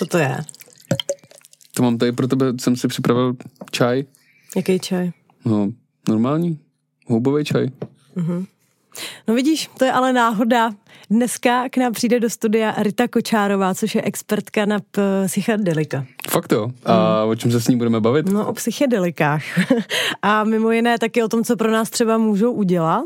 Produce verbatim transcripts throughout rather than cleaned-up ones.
Co to je? To mám tady pro tebe, jsem si připravil čaj. Jaký čaj? No, normální. Houbový čaj. Mhm. No vidíš, to je ale náhoda. Dneska k nám přijde do studia Rita Kočárová, což je expertka na psychedelika. Fakt jo? A hmm. o čem se s ní budeme bavit? No o psychedelikách. A mimo jiné taky o tom, co pro nás třeba můžou udělat,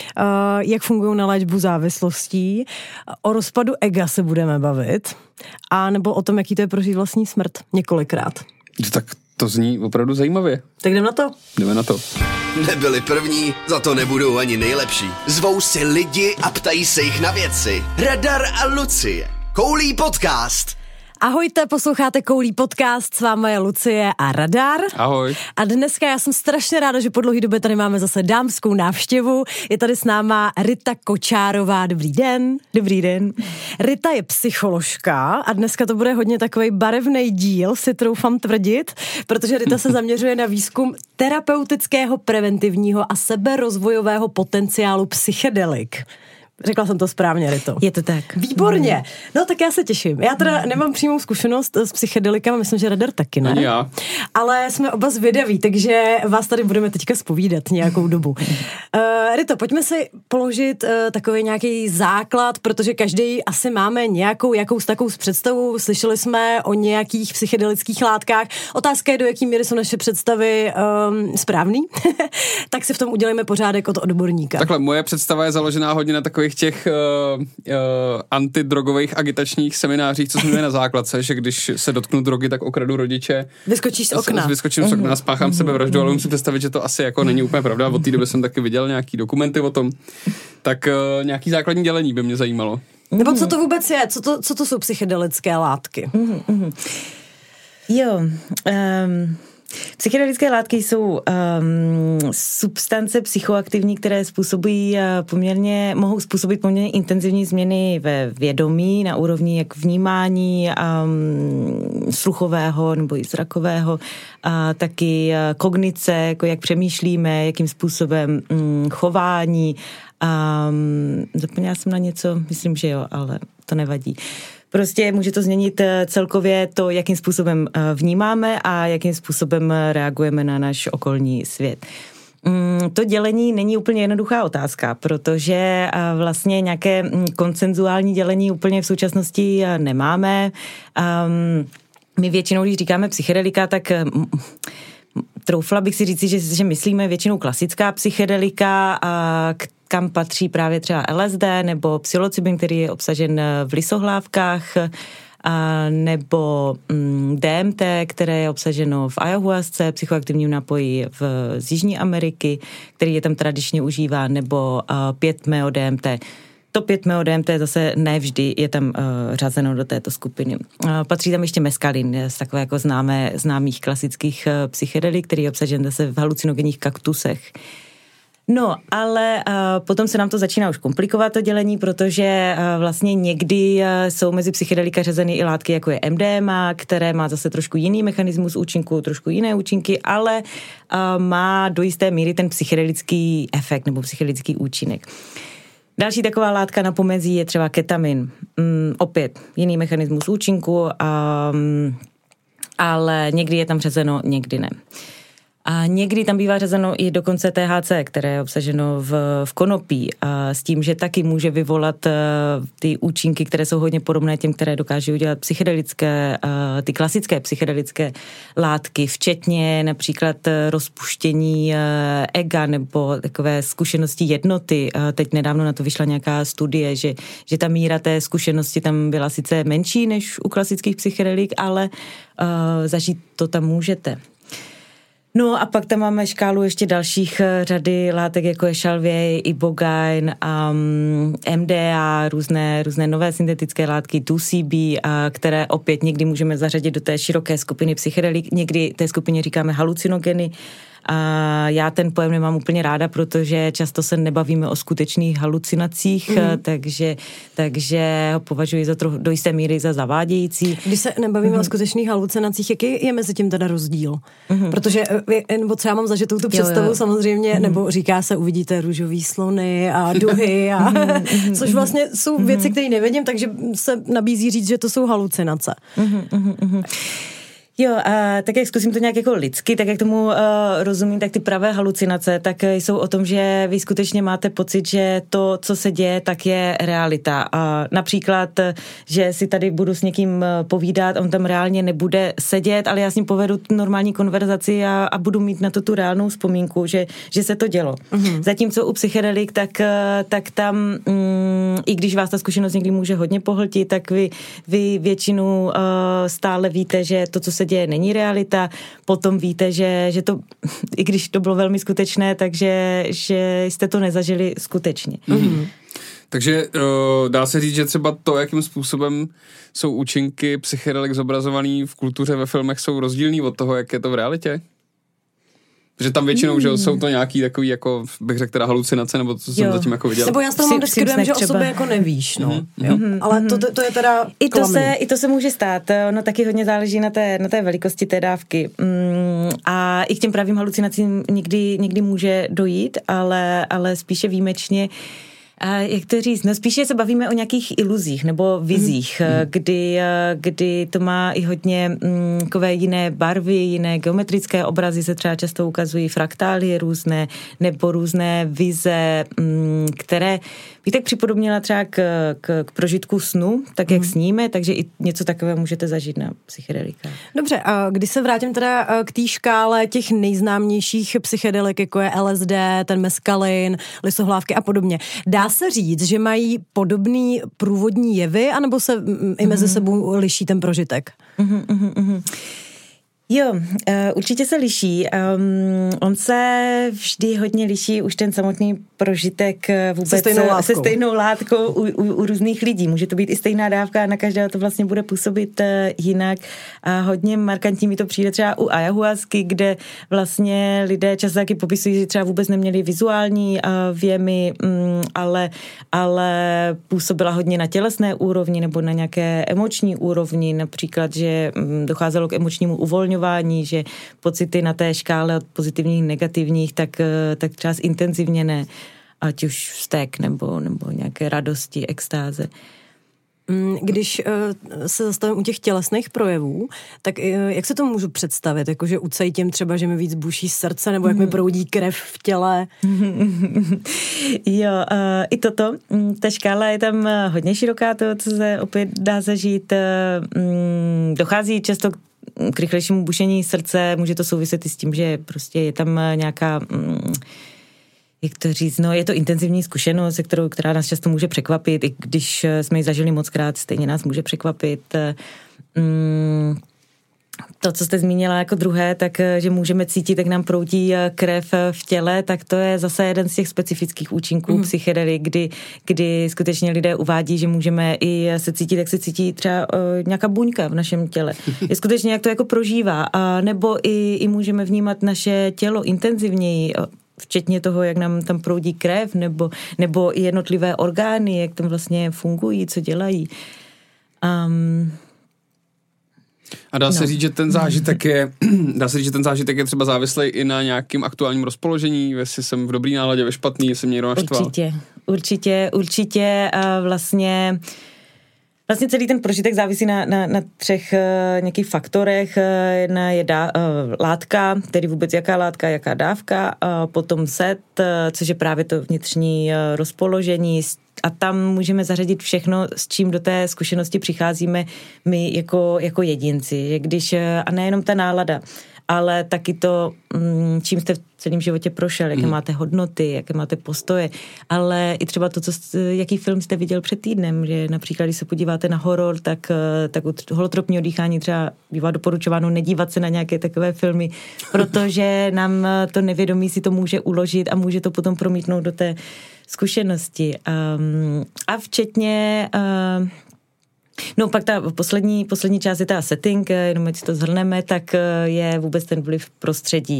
jak fungují na léčbu závislostí, o rozpadu ega se budeme bavit, a nebo o tom, jaký to je prožít vlastní smrt několikrát. Tak to zní opravdu zajímavě. Tak jdem na to. Jdeme na to. Nebyli první, za to nebudou ani nejlepší. Zvou si lidi a ptají se jich na věci. Radar a Lucie. Koulí podcast. Ahojte, posloucháte Koulí podcast, s vámi je Lucie a Radar. Ahoj. A dneska já jsem strašně ráda, že po dlouhé době tady máme zase dámskou návštěvu. Je tady s náma Rita Kočárová. Dobrý den. Dobrý den. Rita je psycholožka a dneska to bude hodně takovej barevný díl, si troufám tvrdit, protože Rita se zaměřuje na výzkum terapeutického, preventivního a seberozvojového potenciálu psychedelik. Řekla jsem to správně, Rito. Je to tak. Výborně. No tak já se těším. Já teda nemám přímou zkušenost s psychedelikama, myslím, že Radar taky ne. Ani já. Ale jsme oba zvědaví, takže vás tady budeme teďka zpovídat nějakou dobu. Uh, Rito, pojďme si položit uh, takový nějaký základ, protože každý asi máme nějakou jakou takovou představu. Slyšeli jsme o nějakých psychedelických látkách. Otázka je, do jaký míry jsou naše představy um, správný. Tak si v tom udělejme pořádek od odborníka. Takhle, moje představa je založená hodně na takových těch uh, uh, antidrogových agitačních seminářích, co jsme měli na základce, že když se dotknu drogy, tak okradu rodiče. Vyskočíš z okna. Vyskočím z okna, spáchám sebevraždu, ale musím představit, že to asi jako není úplně pravda. Od té doby jsem taky viděl nějaký dokumenty o tom. Tak uh, nějaký základní dělení by mě zajímalo. Nebo co to vůbec je? Co to, co to jsou psychedelické látky? Mm-hmm. Jo, um... psychedelické látky jsou um, substance psychoaktivní, které způsobují uh, poměrně, mohou způsobit poměrně intenzivní změny ve vědomí na úrovni jak vnímání um, sluchového nebo i zrakového, a taky uh, kognice, jako jak přemýšlíme, jakým způsobem um, chování. Um, zapomněla jsem na něco, myslím, že jo, ale to nevadí. Prostě může to změnit celkově to, jakým způsobem vnímáme a jakým způsobem reagujeme na náš okolní svět. To dělení není úplně jednoduchá otázka, protože vlastně nějaké konsenzuální dělení úplně v současnosti nemáme. My většinou, když říkáme psychedelika, tak troufla bych si říci, že, že myslíme většinou klasická psychedelika, a kam patří právě třeba L S D nebo psilocybin, který je obsažen v lisohlávkách, a nebo mm, D M T, které je obsaženo v ayahuasce, psychoaktivním nápoji v, z Jižní Ameriky, který je tam tradičně užívá, nebo pět meo D M T. To pět meo D M T zase nevždy je tam uh, řazeno do této skupiny. Uh, patří tam ještě meskalin, z takové jako známé, známých klasických uh, psychedelik, který je obsažen zase v halucinogenních kaktusech. No, ale uh, potom se nám to začíná už komplikovat to dělení, protože uh, vlastně někdy uh, jsou mezi psychedelika řazeny i látky, jako je M D M A, které má zase trošku jiný mechanismus účinku, trošku jiné účinky, ale uh, má do jisté míry ten psychedelický efekt nebo psychedelický účinek. Další taková látka na pomezí je třeba ketamin. Um, opět jiný mechanismus účinku, um, ale někdy je tam řazeno, někdy ne. A někdy tam bývá řazeno i dokonce T H C, které je obsaženo v, v konopí, a s tím, že taky může vyvolat uh, ty účinky, které jsou hodně podobné těm, které dokáží udělat psychedelické, uh, ty klasické psychedelické látky, včetně například rozpuštění uh, ega nebo takové zkušenosti jednoty. Uh, teď nedávno na to vyšla nějaká studie, že, že ta míra té zkušenosti tam byla sice menší než u klasických psychedelik, ale uh, zažít to tam můžete. No a pak tam máme škálu ještě dalších řady látek, jako je šalvěj, ibogaine, um, M D A, různé, různé nové syntetické látky, two C B, uh, které opět někdy můžeme zařadit do té široké skupiny psychedelik, někdy té skupině říkáme halucinogeny, A já ten pojem nemám úplně ráda, protože často se nebavíme o skutečných halucinacích, mm. takže, takže ho považuji za trochu, do jisté míry za zavádějící. Když se nebavíme mm. o skutečných halucinacích, jaký je mezi tím teda rozdíl? Mm. Protože, nebo co já mám zažitou tu představu jo, jo. samozřejmě, mm. nebo říká se, uvidíte růžový slony a duhy, a, což vlastně jsou mm. věci, které nevidím, takže se nabízí říct, že to jsou halucinace. Mm. Mm. Jo, a tak jak zkusím to nějak jako lidsky, tak jak tomu uh, rozumím, tak ty pravé halucinace, tak jsou o tom, že vy skutečně máte pocit, že to, co se děje, tak je realita. A například, že si tady budu s někým povídat, on tam reálně nebude sedět, ale já s ním povedu normální konverzaci a, a budu mít na to tu reálnou vzpomínku, že, že se to dělo. Mm-hmm. Zatímco u psychedelik, tak, tak tam, mm, i když vás ta zkušenost někdy může hodně pohltit, tak vy, vy většinu uh, stále víte, že to, co se děje, není realita, potom víte, že, že to, i když to bylo velmi skutečné, takže že jste to nezažili skutečně. Mm-hmm. Takže uh, dá se říct, že třeba to, jakým způsobem jsou účinky psychedelik zobrazovaný v kultuře, ve filmech, jsou rozdílný od toho, jak je to v realitě? Že tam většinou, mm. že jsou to nějaký takový, jako bych řekl, teda halucinace, nebo to, co jsem jo. zatím jako viděl. Nebo já s toho mám vždycky dojem, že o sobě jako nevíš, no. Mm-hmm. Jo. Mm-hmm. Ale to, to, to je teda I to, se, I to se může stát, ono taky hodně záleží na té, na té velikosti té dávky. Mm, a i k těm pravým halucinacím někdy, někdy může dojít, ale, ale spíše výjimečně. A jak to říct? No spíše se bavíme o nějakých iluzích nebo vizích, mm. kdy, kdy to má i hodně mm, takové jiné barvy, jiné geometrické obrazy se třeba často ukazují, fraktály různé nebo různé vize, mm, které bych tak připodobnila třeba k, k, k prožitku snu, tak jak mm. sníme, takže i něco takového můžete zažít na psychedelikách. Dobře, a když se vrátím teda k té škále těch nejznámějších psychedelik, jako je L S D, ten meskalin, lisohlávky a podobně, dá se říct, že mají podobný průvodní jevy, anebo se mm, i mezi sebou liší ten prožitek? Mm, mm, mm. Jo, uh, určitě se liší. Um, on se vždy hodně liší už ten samotný prožitek vůbec se stejnou látkou, se stejnou látkou u, u, u různých lidí. Může to být i stejná dávka a na každého to vlastně bude působit uh, jinak. A hodně markantní mi to přijde třeba u ayahuasky, kde vlastně lidé často taky popisují, že třeba vůbec neměli vizuální uh, věmy, um, ale, ale působila hodně na tělesné úrovni nebo na nějaké emoční úrovni. Například, že um, docházelo k emočnímu uvolňování, že pocity na té škále od pozitivních, negativních, tak, tak třeba zintenzivněné, ať už vztek nebo, nebo nějaké radosti, extáze. Když uh, se zastavím u těch tělesných projevů, tak uh, jak se to můžu představit? Jakože ucejtím třeba, že mi víc buší srdce, nebo jak mi proudí krev v těle? Jo, uh, i toto. Ta škála je tam hodně široká, to, co se opět dá zažít. Uh, um, dochází často k rychlejšímu bušení srdce, může to souviset i s tím, že prostě je tam nějaká, jak to říct, no je to intenzivní zkušenost, se kterou, která nás často může překvapit, i když jsme ji zažili mockrát, stejně nás může překvapit. To, co jste zmínila jako druhé, tak že můžeme cítit, jak nám proudí krev v těle, tak to je zase jeden z těch specifických účinků mm. psychedelik, kdy, kdy skutečně lidé uvádí, že můžeme i se cítit, jak se cítí třeba uh, nějaká buňka v našem těle. Je skutečně, jak to jako prožívá. A nebo i, i můžeme vnímat naše tělo intenzivněji, včetně toho, jak nám tam proudí krev, nebo, nebo i jednotlivé orgány, jak tam vlastně fungují, co dělají. Um, A dá se no. říct, že ten zážitek je, dá se říct, že ten zážitek je třeba závislý i na nějakým aktuálním rozpoložení, jestli jsem v dobrý náladě, ve špatný, jestli mě někdo naštval. Určitě, určitě, určitě a vlastně Vlastně celý ten prožitek závisí na, na, na třech uh, nějakých faktorech. Jedna je dá, uh, látka, tedy vůbec jaká látka, jaká dávka, uh, potom set, uh, což je právě to vnitřní uh, rozpoložení, a tam můžeme zařadit všechno, s čím do té zkušenosti přicházíme my jako, jako jedinci. Že když, a nejenom ta nálada, ale taky to, čím jste v celém životě prošel, jaké mm. máte hodnoty, jaké máte postoje, ale i třeba to, co, jaký film jste viděl před týdnem, že například, když se podíváte na horor, tak, tak u holotropního dýchání třeba bývá doporučováno nedívat se na nějaké takové filmy, protože nám to nevědomí si to může uložit a může to potom promítnout do té zkušenosti. Um, a včetně uh, no pak ta poslední, poslední část je ta setting, jenom když to zhrneme, tak je vůbec ten vliv prostředí.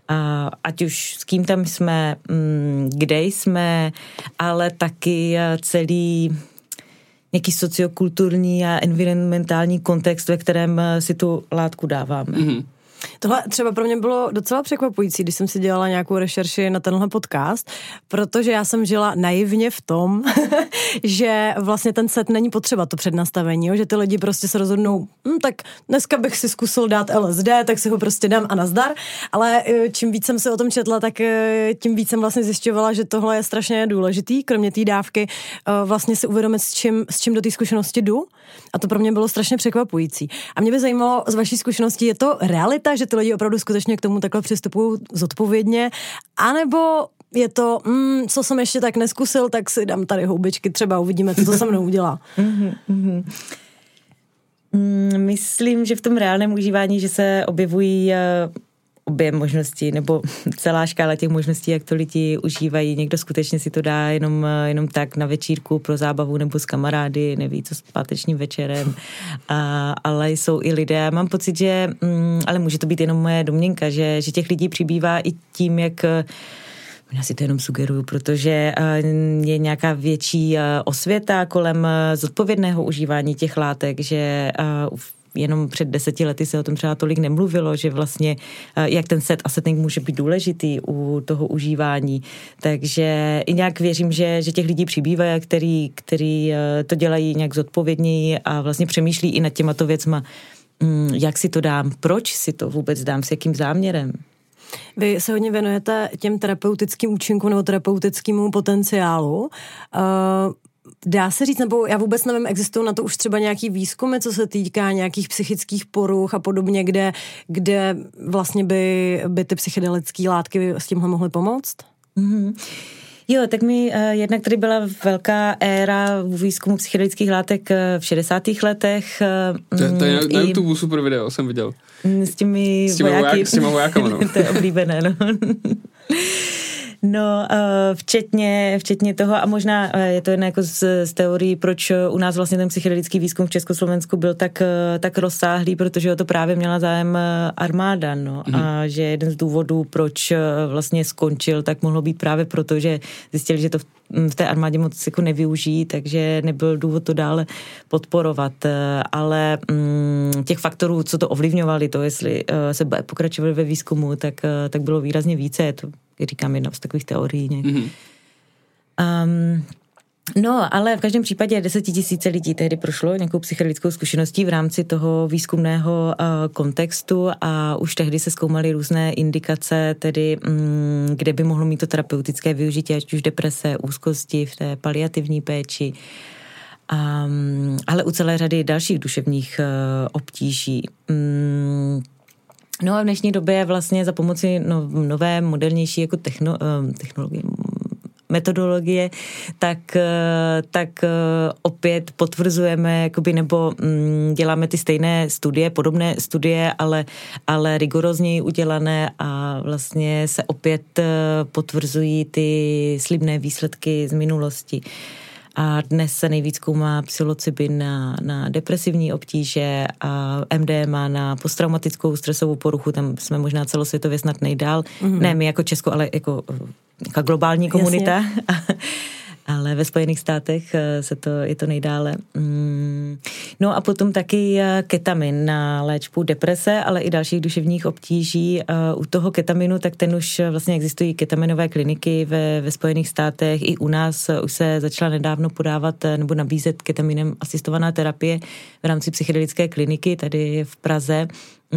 A ať už s kým tam jsme, kde jsme, ale taky celý nějaký sociokulturní a environmentální kontext, ve kterém si tu látku dáváme. Mm-hmm. Tohle třeba pro mě bylo docela překvapující, když jsem si dělala nějakou rešerši na tenhle podcast, protože já jsem žila naivně v tom, že vlastně ten set není potřeba to přednastavení, jo? Že ty lidi prostě se rozhodnou, hm, tak dneska bych si zkusil dát L S D, tak si ho prostě dám a nazdar, ale čím víc jsem se o tom četla, tak tím víc jsem vlastně zjišťovala, že tohle je strašně důležitý, kromě té dávky vlastně si uvědomit, s čím, s čím do té zkušenosti jdu, a to pro mě bylo strašně překvapující. A mě by zajímalo z vaší zkušenosti, je to realita, že ty lidi opravdu skutečně k tomu takhle přistupují zodpovědně, anebo je to, mm, co jsem ještě tak neskusil, tak si dám tady houbičky, třeba uvidíme, co to se mnou udělá. Myslím, že v tom reálném užívání, že se objevují obě možnosti, nebo celá škála těch možností, jak to lidi užívají. Někdo skutečně si to dá jenom, jenom tak na večírku pro zábavu nebo s kamarády, neví co s pátečním večerem, a, ale jsou i lidé. Mám pocit, že, mm, ale může to být jenom moje domněnka, že, že těch lidí přibývá i tím, jak já si to jenom sugeruju, protože je nějaká větší osvěta kolem zodpovědného užívání těch látek, že jenom před deseti lety se o tom třeba tolik nemluvilo, že vlastně jak ten set a setting může být důležitý u toho užívání. Takže i nějak věřím, že, že těch lidí přibývá, který, který to dělají nějak zodpovědněji a vlastně přemýšlí i nad těmato věcma, jak si to dám, proč si to vůbec dám, s jakým záměrem. Vy se hodně věnujete těm terapeutickým účinkům nebo terapeutickému potenciálu. Uh, Dá se říct, nebo já vůbec nevím, existují na to už třeba nějaký výzkumy, co se týká nějakých psychických poruch a podobně, kde, kde vlastně by, by ty psychedelické látky s tímhle mohly pomoct? Mm-hmm. Jo, tak mi uh, jednak tady byla velká éra výzkumu psychedelických látek v šedesátých letech. Uh, to, to je na, na YouTube super video, jsem viděl. S těmi s těma vojáky. Voják, s těma vojákama, no. To je oblíbené, no. No, včetně, včetně toho a možná je to jedna jako z, z teorií, proč u nás vlastně ten psychedelický výzkum v Československu byl tak, tak rozsáhlý, protože o to právě měla zájem armáda, no. Mm. A že jeden z důvodů, proč vlastně skončil, tak mohlo být právě proto, že zjistili, že to v, v té armádě moc jako nevyužijí, takže nebyl důvod to dále podporovat. Ale mm, těch faktorů, co to ovlivňovali, to jestli se pokračovali ve výzkumu, tak, tak bylo výrazně více. Je to, říkám, jedna z takových teorií. Mm-hmm. Um, no, ale v každém případě desetitisíce lidí tehdy prošlo nějakou psychedelickou zkušeností v rámci toho výzkumného uh, kontextu a už tehdy se zkoumaly různé indikace, tedy um, kde by mohlo mít to terapeutické využití, ať už deprese, úzkosti v té paliativní péči, um, ale u celé řady dalších duševních uh, obtíží. Um, No a v dnešní době vlastně za pomoci no, nové, modernější jako techno, technologie, metodologie, tak, tak opět potvrzujeme jakoby, nebo děláme ty stejné studie, podobné studie, ale, ale rigorózněji udělané a vlastně se opět potvrzují ty slibné výsledky z minulosti. A dnes se nejvíc zkoumá psilocybin na, na depresivní obtíže a M D M A na posttraumatickou stresovou poruchu, tam jsme možná celosvětově snad nejdál. Mm-hmm. Ne my jako Česko, ale jako, jako globální komunita. Ale ve Spojených státech se to, je to nejdále. No a potom taky ketamin na léčbu deprese, ale i dalších duševních obtíží. U toho ketaminu, tak ten už vlastně existují ketaminové kliniky ve, ve Spojených státech. I u nás už se začala nedávno podávat nebo nabízet ketaminem asistovaná terapie v rámci psychedelické kliniky tady v Praze.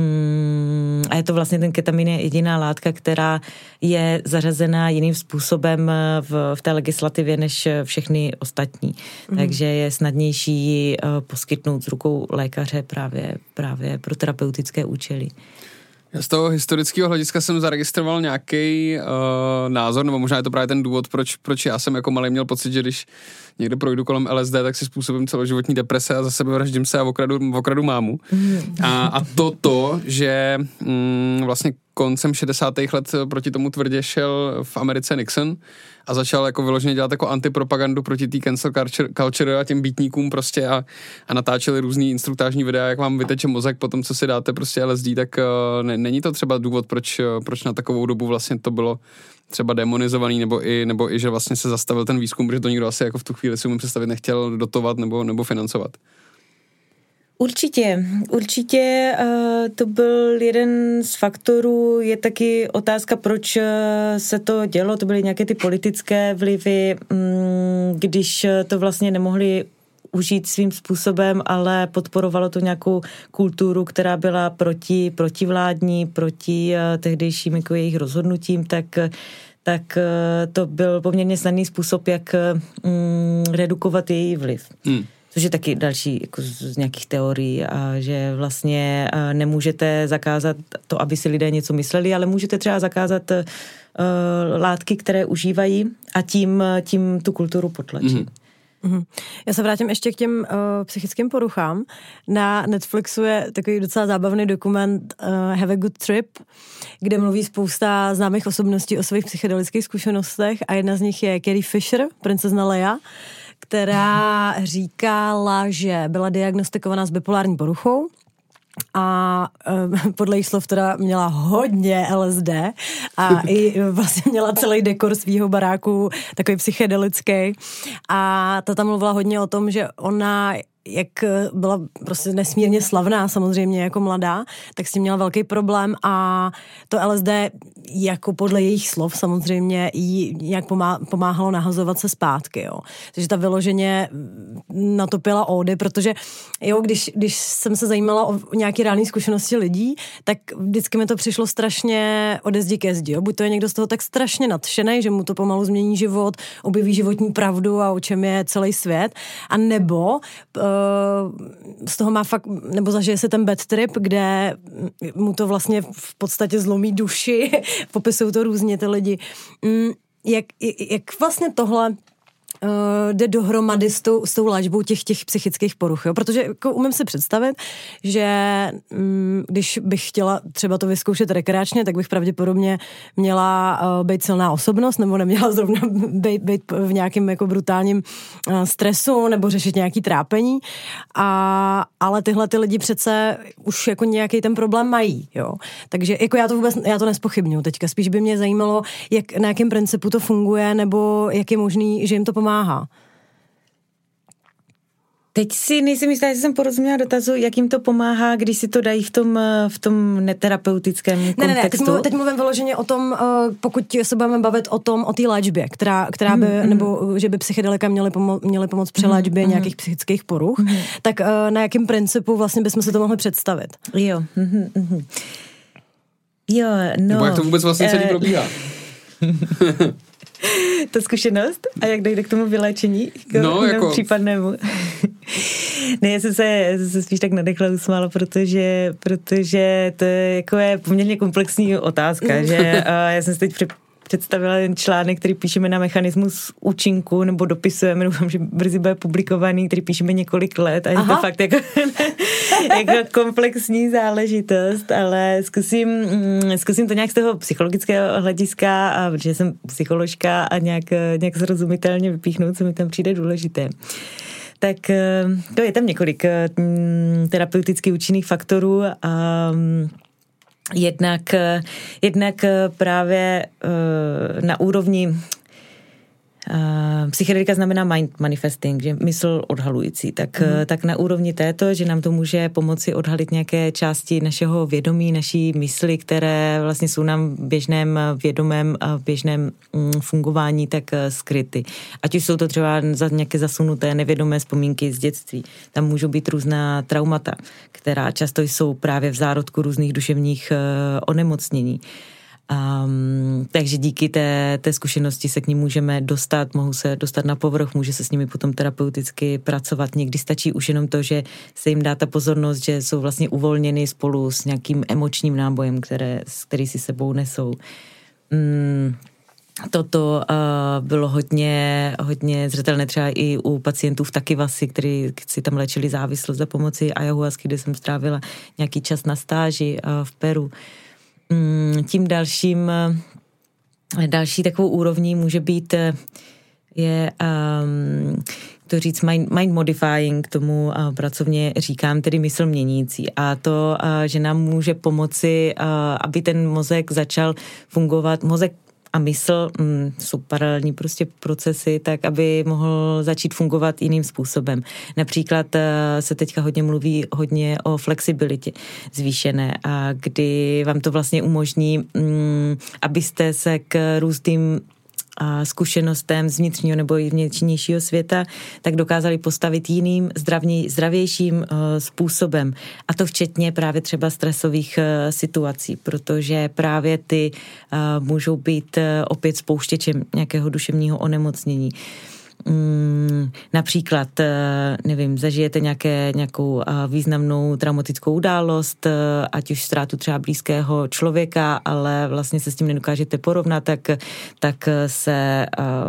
A je to vlastně, ten ketamin je jediná látka, která je zařazená jiným způsobem v, v té legislativě než všechny ostatní. Mm. Takže je snadnější ji poskytnout z rukou lékaře právě, právě pro terapeutické účely. Já z toho historického hlediska jsem zaregistroval nějaký uh, názor, nebo možná je to právě ten důvod, proč, proč já jsem jako malý měl pocit, že když někde projdu kolem L S D, tak si způsobím celoživotní deprese a za sebe vraždím se a okradu, okradu mámu. Mm. A, a to to, že mm, vlastně koncem šedesátých let proti tomu tvrdě šel v Americe Nixon a začal jako vyloženě dělat jako antipropagandu proti té cancel culture a těm beatníkům prostě a, a natáčeli různý instruktážní videa, jak vám vyteče mozek po tom, co si dáte prostě L S D, tak uh, ne, není to třeba důvod, proč, uh, proč na takovou dobu vlastně to bylo třeba demonizovaný, nebo i, nebo i, že vlastně se zastavil ten výzkum, protože to nikdo asi jako v tu chvíli si umím představit nechtěl dotovat nebo, nebo financovat. Určitě, určitě uh, to byl jeden z faktorů, je taky otázka, proč uh, se to dělo, to byly nějaké ty politické vlivy, um, když to vlastně nemohli užít svým způsobem, ale podporovalo to nějakou kulturu, která byla proti, protivládní, proti uh, tehdejším jako jejich rozhodnutím, tak tak uh, to byl poměrně snadný způsob, jak um, redukovat její vliv. Hmm. Což je taky další jako z nějakých teorií, a že vlastně nemůžete zakázat to, aby si lidé něco mysleli, ale můžete třeba zakázat uh, látky, které užívají a tím, tím tu kulturu potlačit. Mm-hmm. Mm-hmm. Já se vrátím ještě k těm uh, psychickým poruchám. Na Netflixu je takový docela zábavný dokument uh, Have a Good Trip, kde mluví spousta známých osobností o svých psychedelických zkušenostech a jedna z nich je Carrie Fisher, princezna Leia, která říkala, že byla diagnostikovaná s bipolární poruchou a e, podle jejich slov teda měla hodně L S D a i vlastně měla celý dekor svýho baráku takový psychedelický a ta tam mluvila hodně o tom, že ona jak byla prostě nesmírně slavná samozřejmě jako mladá, tak s tím měla velký problém a to L S D jako podle jejich slov samozřejmě jí nějak pomáhalo nahazovat se zpátky, jo. Takže ta vyloženě natopila ódy, protože jo, když, když jsem se zajímala o nějaké reální zkušenosti lidí, tak vždycky mi to přišlo strašně ode zdi ke zdi, jo. Buď to je někdo z toho tak strašně nadšenej, že mu to pomalu změní život, objeví životní pravdu a o čem je celý svět, a nebo uh, z toho má fakt, nebo zažije se ten bad trip, kde mu to vlastně v podstatě zlomí duši, popisují to různě ty lidi. Jak, jak vlastně tohle uh, jde dohromady s tou, s tou léčbou těch, těch psychických poruch, jo? Protože jako umím si představit, že um, když bych chtěla třeba to vyzkoušet rekreačně, tak bych pravděpodobně měla uh, být silná osobnost, nebo neměla zrovna být, být v nějakém jako brutálním uh, stresu, nebo řešit nějaký trápení, a, ale tyhle ty lidi přece už jako nějaký ten problém mají, jo? Takže jako já to vůbec, já to nespochybnuju teďka, spíš by mě zajímalo, jak, na jakém principu to funguje, nebo jak je možný, že jim to pomáhá. Teď si nejsem jistá, že jsem porozuměla dotazu, jak jim to pomáhá, když si to dají v tom, v tom neterapeutickém kontextu. Ne, ne, ne, teď mluvím, teď mluvím vyloženě o tom, pokud se budeme bavit o tom, o té léčbě, která, která by, mm, nebo že by psychedelika měly, pomo- měly pomoct při léčbě mm, nějakých psychických poruch, mm. tak na jakém principu vlastně bychom si to mohli představit? Jo. Mm, mm. Jo, no. Nebo jak to vůbec vlastně celý probíhá? Ta zkušenost a jak dojde k tomu vyléčení, k no, jako případnému. Ne, já jsem se, jsem se spíš tak nadechla usmála, protože, protože to je, jako je poměrně komplexní otázka, že a já jsem si teď při, představila ten článek, který píšeme na mechanismus účinku, nebo dopisujeme, doufám, že brzy bude publikovaný, který píšeme několik let a je to fakt jako, jako komplexní záležitost, ale zkusím, zkusím to nějak z toho psychologického hlediska, a protože jsem psycholožka, a nějak, nějak zrozumitelně vypíchnout, co mi tam přijde důležité. Tak to je tam několik terapeuticky účinných faktorů a Jednak, jednak právě uh, na úrovni uh, psychedelika znamená mind manifesting, že mysl odhalující, tak, mm. tak na úrovni této, že nám to může pomoci odhalit nějaké části našeho vědomí, naší mysli, které vlastně jsou nám v běžném vědomém a v běžném mm, fungování tak uh, skryty. Ať už jsou to třeba za nějaké zasunuté nevědomé vzpomínky z dětství. Tam můžou být různá traumata, která často jsou právě v zárodku různých duševních uh, onemocnění. Um, takže díky té, té zkušenosti se k ním můžeme dostat, mohou se dostat na povrch, může se s nimi potom terapeuticky pracovat. Někdy stačí už jenom to, že se jim dá ta pozornost, že jsou vlastně uvolněny spolu s nějakým emočním nábojem, které, který si sebou nesou. Um, Toto uh, bylo hodně, hodně zřetelné třeba i u pacientů v Takivasi, kteří si tam léčili závislost za pomoci ayahuasky, kde jsem strávila nějaký čas na stáži uh, v Peru. tím dalším, další takovou úrovní může být je um, to říct mind, mind modifying, tomu uh, pracovně říkám, tedy mysl měnící. A to, uh, že nám může pomoci, uh, aby ten mozek začal fungovat, mozek a mysl mm, jsou paralelní prostě procesy, tak aby mohl začít fungovat jiným způsobem. Například uh, se teďka hodně mluví hodně o flexibilitě zvýšené, a kdy vám to vlastně umožní, mm, abyste se k různým a zkušenostem z vnitřního nebo i vnitřnějšího světa, tak dokázali postavit jiným, zdravněj, zdravějším uh, způsobem. A to včetně právě třeba stresových uh, situací, protože právě ty uh, můžou být uh, opět spouštěčem nějakého duševního onemocnění. Mm, například, nevím, zažijete nějaké, nějakou významnou traumatickou událost, ať už ztrátu třeba blízkého člověka, ale vlastně se s tím nedokážete porovnat, tak, tak se,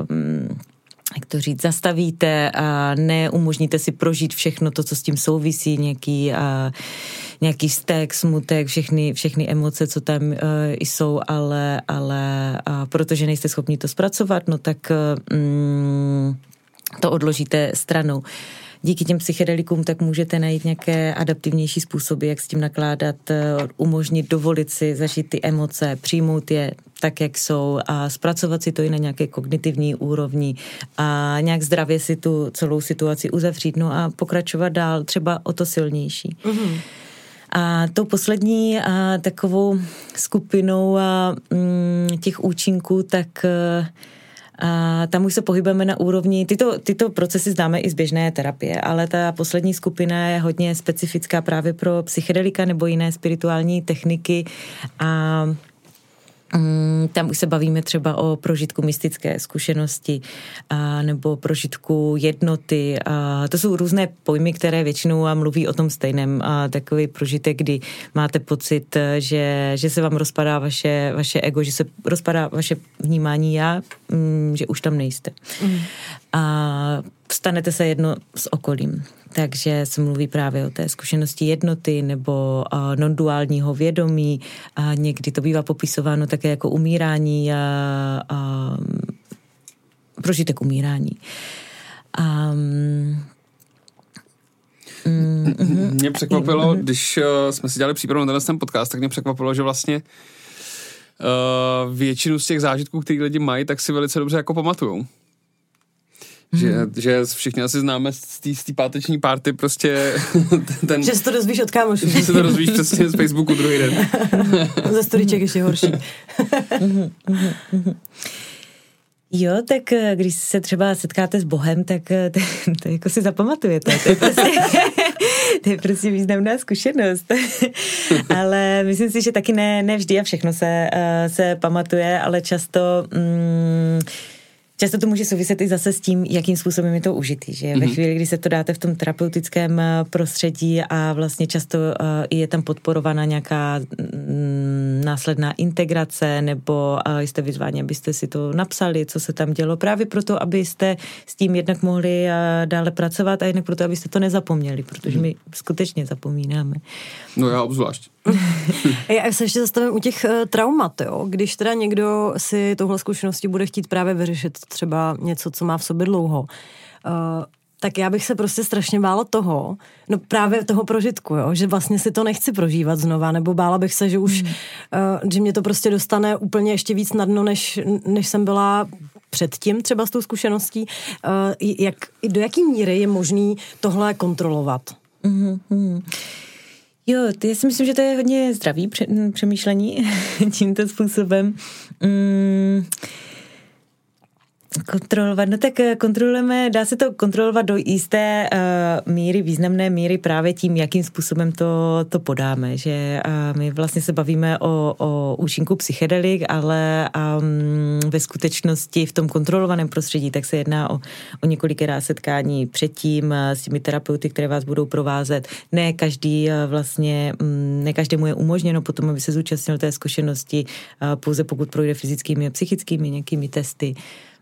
jak to říct, zastavíte a neumožníte si prožít všechno to, co s tím souvisí, nějaký, nějaký vztek, smutek, všechny, všechny emoce, co tam jsou, ale, ale protože nejste schopni to zpracovat, no tak mm, to odložíte stranou. Díky těm psychedelikům tak můžete najít nějaké adaptivnější způsoby, jak s tím nakládat, umožnit, dovolit si zažít ty emoce, přijmout je tak, jak jsou, a zpracovat si to i na nějaké kognitivní úrovni a nějak zdravě si tu celou situaci uzavřít, no a pokračovat dál, třeba o to silnější. Mm-hmm. A tou poslední a takovou skupinou a, mm, těch účinků, tak a tam už se pohybujeme na úrovni, tyto, tyto procesy známe i z běžné terapie, ale ta poslední skupina je hodně specifická právě pro psychedelika nebo jiné spirituální techniky a tam už se bavíme třeba o prožitku mystické zkušenosti a, nebo prožitku jednoty. A to jsou různé pojmy, které většinou mluví o tom stejném. A takový prožitek, kdy máte pocit, že, že se vám rozpadá vaše, vaše ego, že se rozpadá vaše vnímání já, že už tam nejste. Mm. A stanete se jedno s okolím. Takže se mluví právě o té zkušenosti jednoty nebo uh, non-duálního vědomí a někdy to bývá popisováno také jako umírání a, a prožitek umírání. Um, mm, mm, mě překvapilo, mm, když uh, jsme si dělali přípravu na ten podcast, tak mě překvapilo, že vlastně uh, většinu z těch zážitků, který lidi mají, tak si velice dobře jako pamatujou. Že, hmm. že všichni asi známe z té páteční party prostě ten... Že si to dozvíš od kámošů. Že si to dozvíš přesně z Facebooku druhý den. Ze storyček ještě horší. Jo, tak když se třeba setkáte s Bohem, tak to, to jako si zapamatujete. To je prostě, to je prostě významná zkušenost. Ale myslím si, že taky ne, ne vždy a všechno se, se pamatuje, ale často... Mm, Často to může souviset i zase s tím, jakým způsobem je to užitý, že mm-hmm. ve chvíli, kdy se to dáte v tom terapeutickém prostředí a vlastně často uh, je tam podporovaná nějaká mm, následná integrace, nebo uh, jste vyzváni, abyste si to napsali, co se tam dělo, právě proto, abyste s tím jednak mohli uh, dále pracovat a jednak proto, abyste to nezapomněli, protože my skutečně zapomínáme. No já obzvlášť. Já se ještě zastavím u těch uh, traumat, jo. Když teda někdo si touhle zkušeností bude chtít právě vyřešit třeba něco, co má v sobě dlouho, uh, tak já bych se prostě strašně bála toho, no právě toho prožitku, jo, že vlastně si to nechci prožívat znova, nebo bála bych se, že už, mm. uh, že mě to prostě dostane úplně ještě víc na dno, než, než jsem byla předtím třeba s tou zkušeností. Uh, jak, do jaký míry je možný tohle kontrolovat? Mm-hmm. Jo, já si myslím, že to je hodně zdravý přemýšlení tímto způsobem. Mm. Kontrolovat, no tak kontrolujeme, dá se to kontrolovat do jisté uh, míry, významné míry právě tím, jakým způsobem to, to podáme, že uh, my vlastně se bavíme o, o účinku psychedelik, ale um, ve skutečnosti v tom kontrolovaném prostředí tak se jedná o, o několikerát setkání předtím uh, s těmi terapeuty, které vás budou provázet. Ne každý uh, vlastně, um, ne každému je umožněno potom, aby se zúčastnil té zkušenosti, uh, pouze pokud projde fyzickými a psychickými nějakými testy.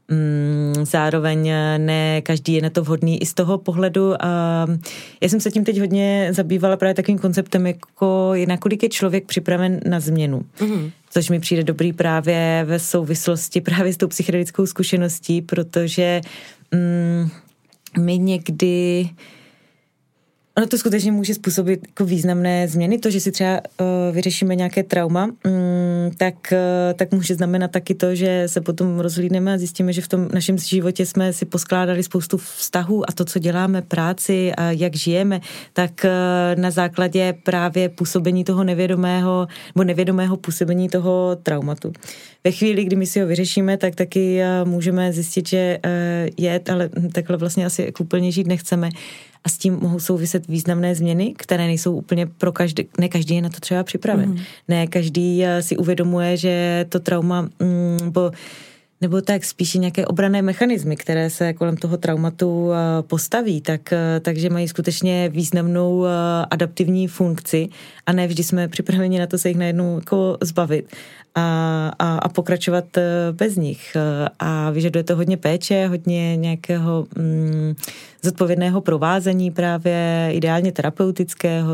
Mm, zároveň ne každý je na to vhodný i z toho pohledu. A já jsem se tím teď hodně zabývala právě takovým konceptem, jako nakolik je člověk připraven na změnu. Mm. Což mi přijde dobrý právě ve souvislosti právě s tou psychedelickou zkušeností, protože mm, my někdy... Ono to skutečně může způsobit jako významné změny. To, že si třeba uh, vyřešíme nějaké trauma, um, tak, uh, tak může znamenat taky to, že se potom rozhlídneme a zjistíme, že v tom našem životě jsme si poskládali spoustu vztahů a to, co děláme, práci a jak žijeme, tak uh, na základě právě působení toho nevědomého, nebo nevědomého působení toho traumatu. Ve chvíli, kdy my si ho vyřešíme, tak taky uh, můžeme zjistit, že uh, je, ale takhle vlastně asi jako úplně žít nechceme. A s tím mohou souviset významné změny, které nejsou úplně pro každý, ne každý je na to třeba připraven. Mm. Ne každý si uvědomuje, že to trauma, mm, nebo, nebo tak spíše nějaké obranné mechanismy, které se kolem toho traumatu postaví, tak, takže mají skutečně významnou adaptivní funkci a ne vždy jsme připraveni na to se jich najednou jako zbavit a, a, a pokračovat bez nich. A vyžaduje to hodně péče, hodně nějakého mm, zodpovědného provázení právě, ideálně terapeutického.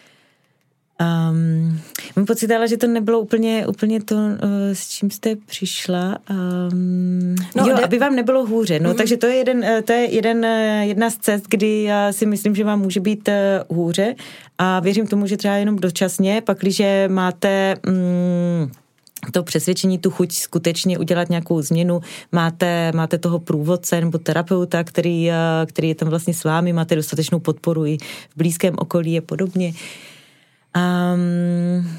Um, mám pocit, ale že to nebylo úplně, úplně to, uh, s čím jste přišla. Um, no, jo, de... aby vám nebylo hůře. No, mm-hmm. Takže to je, jeden, to je jeden, jedna z cest, kdy já si myslím, že vám může být uh, hůře a věřím tomu, že třeba jenom dočasně, pakliže máte... Um, to přesvědčení, tu chuť skutečně udělat nějakou změnu, máte, máte toho průvodce nebo terapeuta, který, který je tam vlastně s vámi, máte dostatečnou podporu i v blízkém okolí a podobně. Um,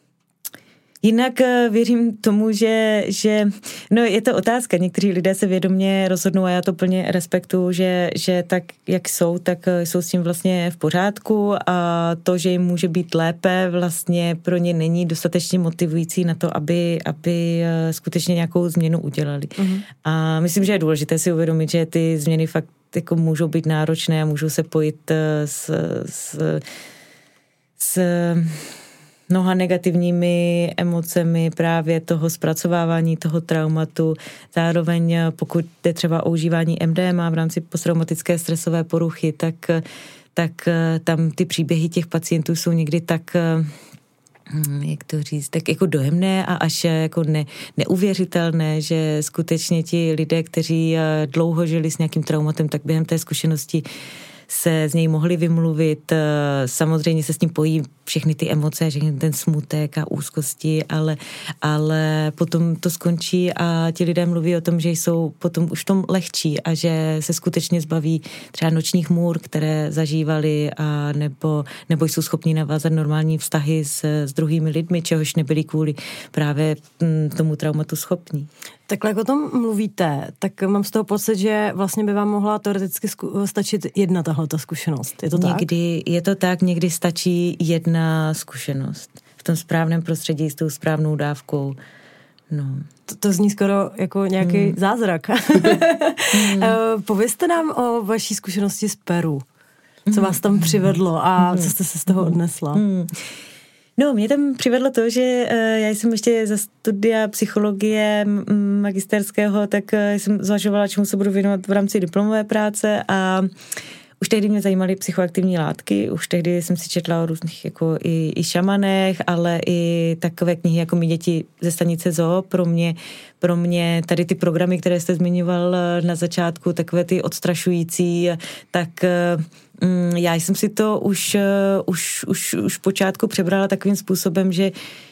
jinak věřím tomu, že, že no je to otázka, někteří lidé se vědomě rozhodnou a já to plně respektuju, že, že tak, jak jsou, tak jsou s tím vlastně v pořádku a to, že jim může být lépe, vlastně pro ně není dostatečně motivující na to, aby, aby skutečně nějakou změnu udělali. Mm-hmm. A myslím, že je důležité si uvědomit, že ty změny fakt jako můžou být náročné a můžou se pojít s, s, s mnoha negativními emocemi právě toho zpracovávání toho traumatu. Zároveň pokud jde třeba o užívání M D M A v rámci posttraumatické stresové poruchy, tak, tak tam ty příběhy těch pacientů jsou někdy tak, jak to říct, tak jako dojemné a až jako ne, neuvěřitelné, že skutečně ti lidé, kteří dlouho žili s nějakým traumatem, tak během té zkušenosti se z něj mohli vymluvit, samozřejmě se s ním pojí všechny ty emoce, všechny ten smutek a úzkosti, ale, ale potom to skončí a ti lidé mluví o tom, že jsou potom už v tom lehčí a že se skutečně zbaví třeba nočních můr, které zažívali a nebo, nebo jsou schopni navázat normální vztahy s, s druhými lidmi, čehož nebyli kvůli právě tomu traumatu schopní. Takhle, jak o tom mluvíte, tak mám z toho pocit, že vlastně by vám mohla teoreticky zku- stačit jedna tahleta zkušenost. Je to tak? Někdy je to tak, někdy stačí jedna zkušenost. V tom správném prostředí s tou správnou dávkou. No. To, to zní skoro jako nějaký hmm. zázrak. hmm. Povězte nám o vaší zkušenosti z Peru. Co vás tam přivedlo a hmm. co jste se z toho odnesla? Hmm. No, mě tam přivedlo to, že uh, já jsem ještě za studia psychologie magisterského, tak uh, jsem zvažovala, čemu se budu věnovat v rámci diplomové práce a už tehdy mě zajímaly psychoaktivní látky, už tehdy jsem si četla o různých jako i, i šamanech, ale i takové knihy jako Mí děti ze stanice Zoo. Pro mě, pro mě tady ty programy, které jste zmiňoval na začátku, takové ty odstrašující, tak mm, já jsem si to už, už, už, už počátku přebrala takovým způsobem, že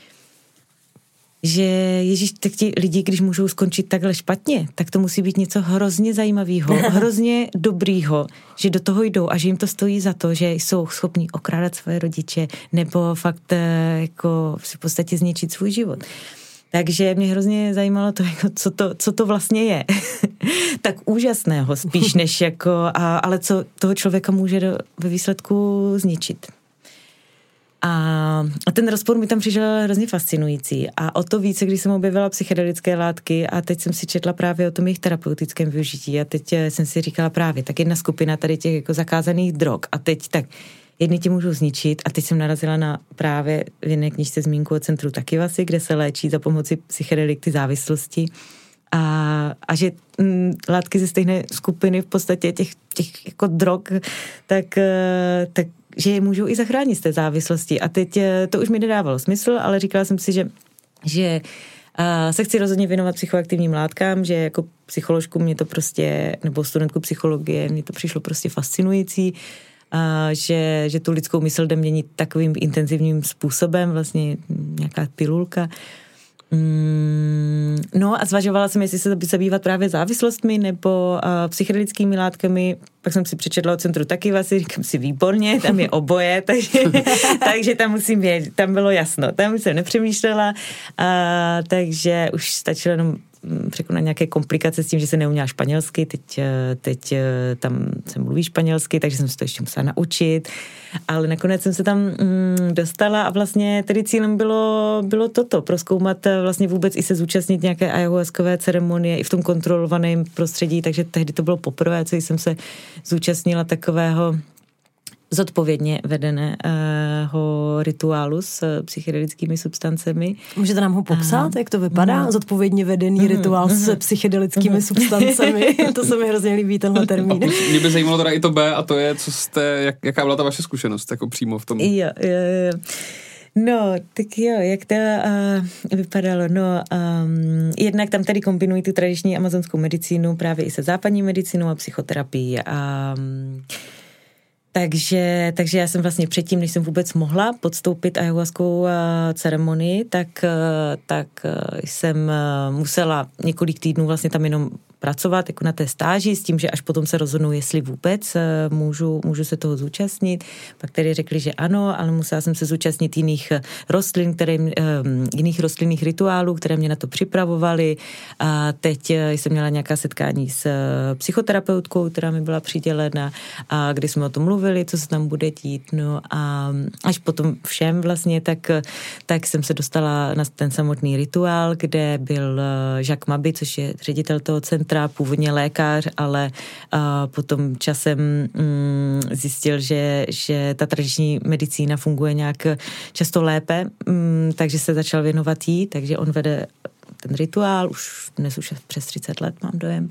že ježíš, tak ti lidi, když můžou skončit takhle špatně, tak to musí být něco hrozně zajímavého, hrozně dobrýho, že do toho jdou a že jim to stojí za to, že jsou schopní okrádat svoje rodiče nebo fakt jako si v podstatě zničit svůj život. Takže mě hrozně zajímalo to, jako, co, to co to vlastně je. Tak úžasného spíš, než jako, a, ale co toho člověka může do, ve výsledku zničit. A, a ten rozpor mi tam přišel hrozně fascinující. A o to více, když jsem objevila psychedelické látky a teď jsem si četla právě o tom jejich terapeutickém využití a teď jsem si říkala právě, tak jedna skupina tady těch jako zakázaných drog a teď tak jedny ti můžou zničit a teď jsem narazila na právě v jedné knížce zmínku o centru Takivasi, kde se léčí za pomoci psychedelik ty závislosti a, a že m, látky ze stejné skupiny v podstatě těch, těch jako drog, tak, tak že je můžou i zachránit z té závislosti. A teď to už mi nedávalo smysl, ale říkala jsem si, že, že se chci rozhodně věnovat psychoaktivním látkám, že jako psycholožku mě to prostě, nebo studentku psychologie, mě to přišlo prostě fascinující, a že, že tu lidskou mysl jde měnit takovým intenzivním způsobem, vlastně nějaká pilulka. Mm, no a zvažovala jsem, jestli se zabývat právě závislostmi nebo uh, psychedelickými látkami. Pak jsem si přečetla o centru Takivasi, říkám si výborně, tam je oboje, takže, takže tam musím vědět, tam bylo jasno, tam jsem nepřemýšlela, uh, takže už stačilo jenom překonat nějaké komplikace s tím, že se neuměla španělsky, teď, teď tam se mluví španělsky, takže jsem se to ještě musela naučit, ale nakonec jsem se tam mm, dostala a vlastně tedy cílem bylo, bylo toto, prozkoumat vlastně vůbec i se zúčastnit nějaké ayahuaskové ceremonie i v tom kontrolovaném prostředí, takže tehdy to bylo poprvé, co jsem se zúčastnila takového zodpovědně vedeného rituálu s psychedelickými substancemi. Můžete nám ho popsat, jak to vypadá? Mm. Zodpovědně vedený mm. rituál mm. s psychedelickými mm. substancemi. To se mi hrozně líbí, tenhle termín. Mě by zajímalo teda i to B, a to je, co jste, jak, jaká byla ta vaše zkušenost, jako přímo v tom? Jo, jo, jo. No, tak jo, jak to uh, vypadalo? No, um, jednak tam tady kombinují tu tradiční amazonskou medicínu právě i se západní medicínou a psychoterapii. Um, Takže, takže já jsem vlastně předtím, než jsem vůbec mohla podstoupit ayahuaskou ceremonii, tak, tak jsem musela několik týdnů vlastně tam jenom pracovat jako na té stáži s tím, že až potom se rozhodnu, jestli vůbec můžu, můžu se toho zúčastnit. Pak tedy řekli, že ano, ale musela jsem se zúčastnit jiných rostlin, které, jiných rostlinných rituálů, které mě na to připravovaly. A teď jsem měla nějaká setkání s psychoterapeutkou, která mi byla přidělena, a kdy jsme o tom mluvili, co se tam bude dít. No a až potom všem vlastně, tak, tak jsem se dostala na ten samotný rituál, kde byl Jacques Maby, což je ředitel toho centra, původně lékař, ale uh, potom časem um, zjistil, že, že ta tradiční medicína funguje nějak často lépe, um, takže se začal věnovat jí, takže on vede ten rituál, už dnes už přes třicet let mám dojem.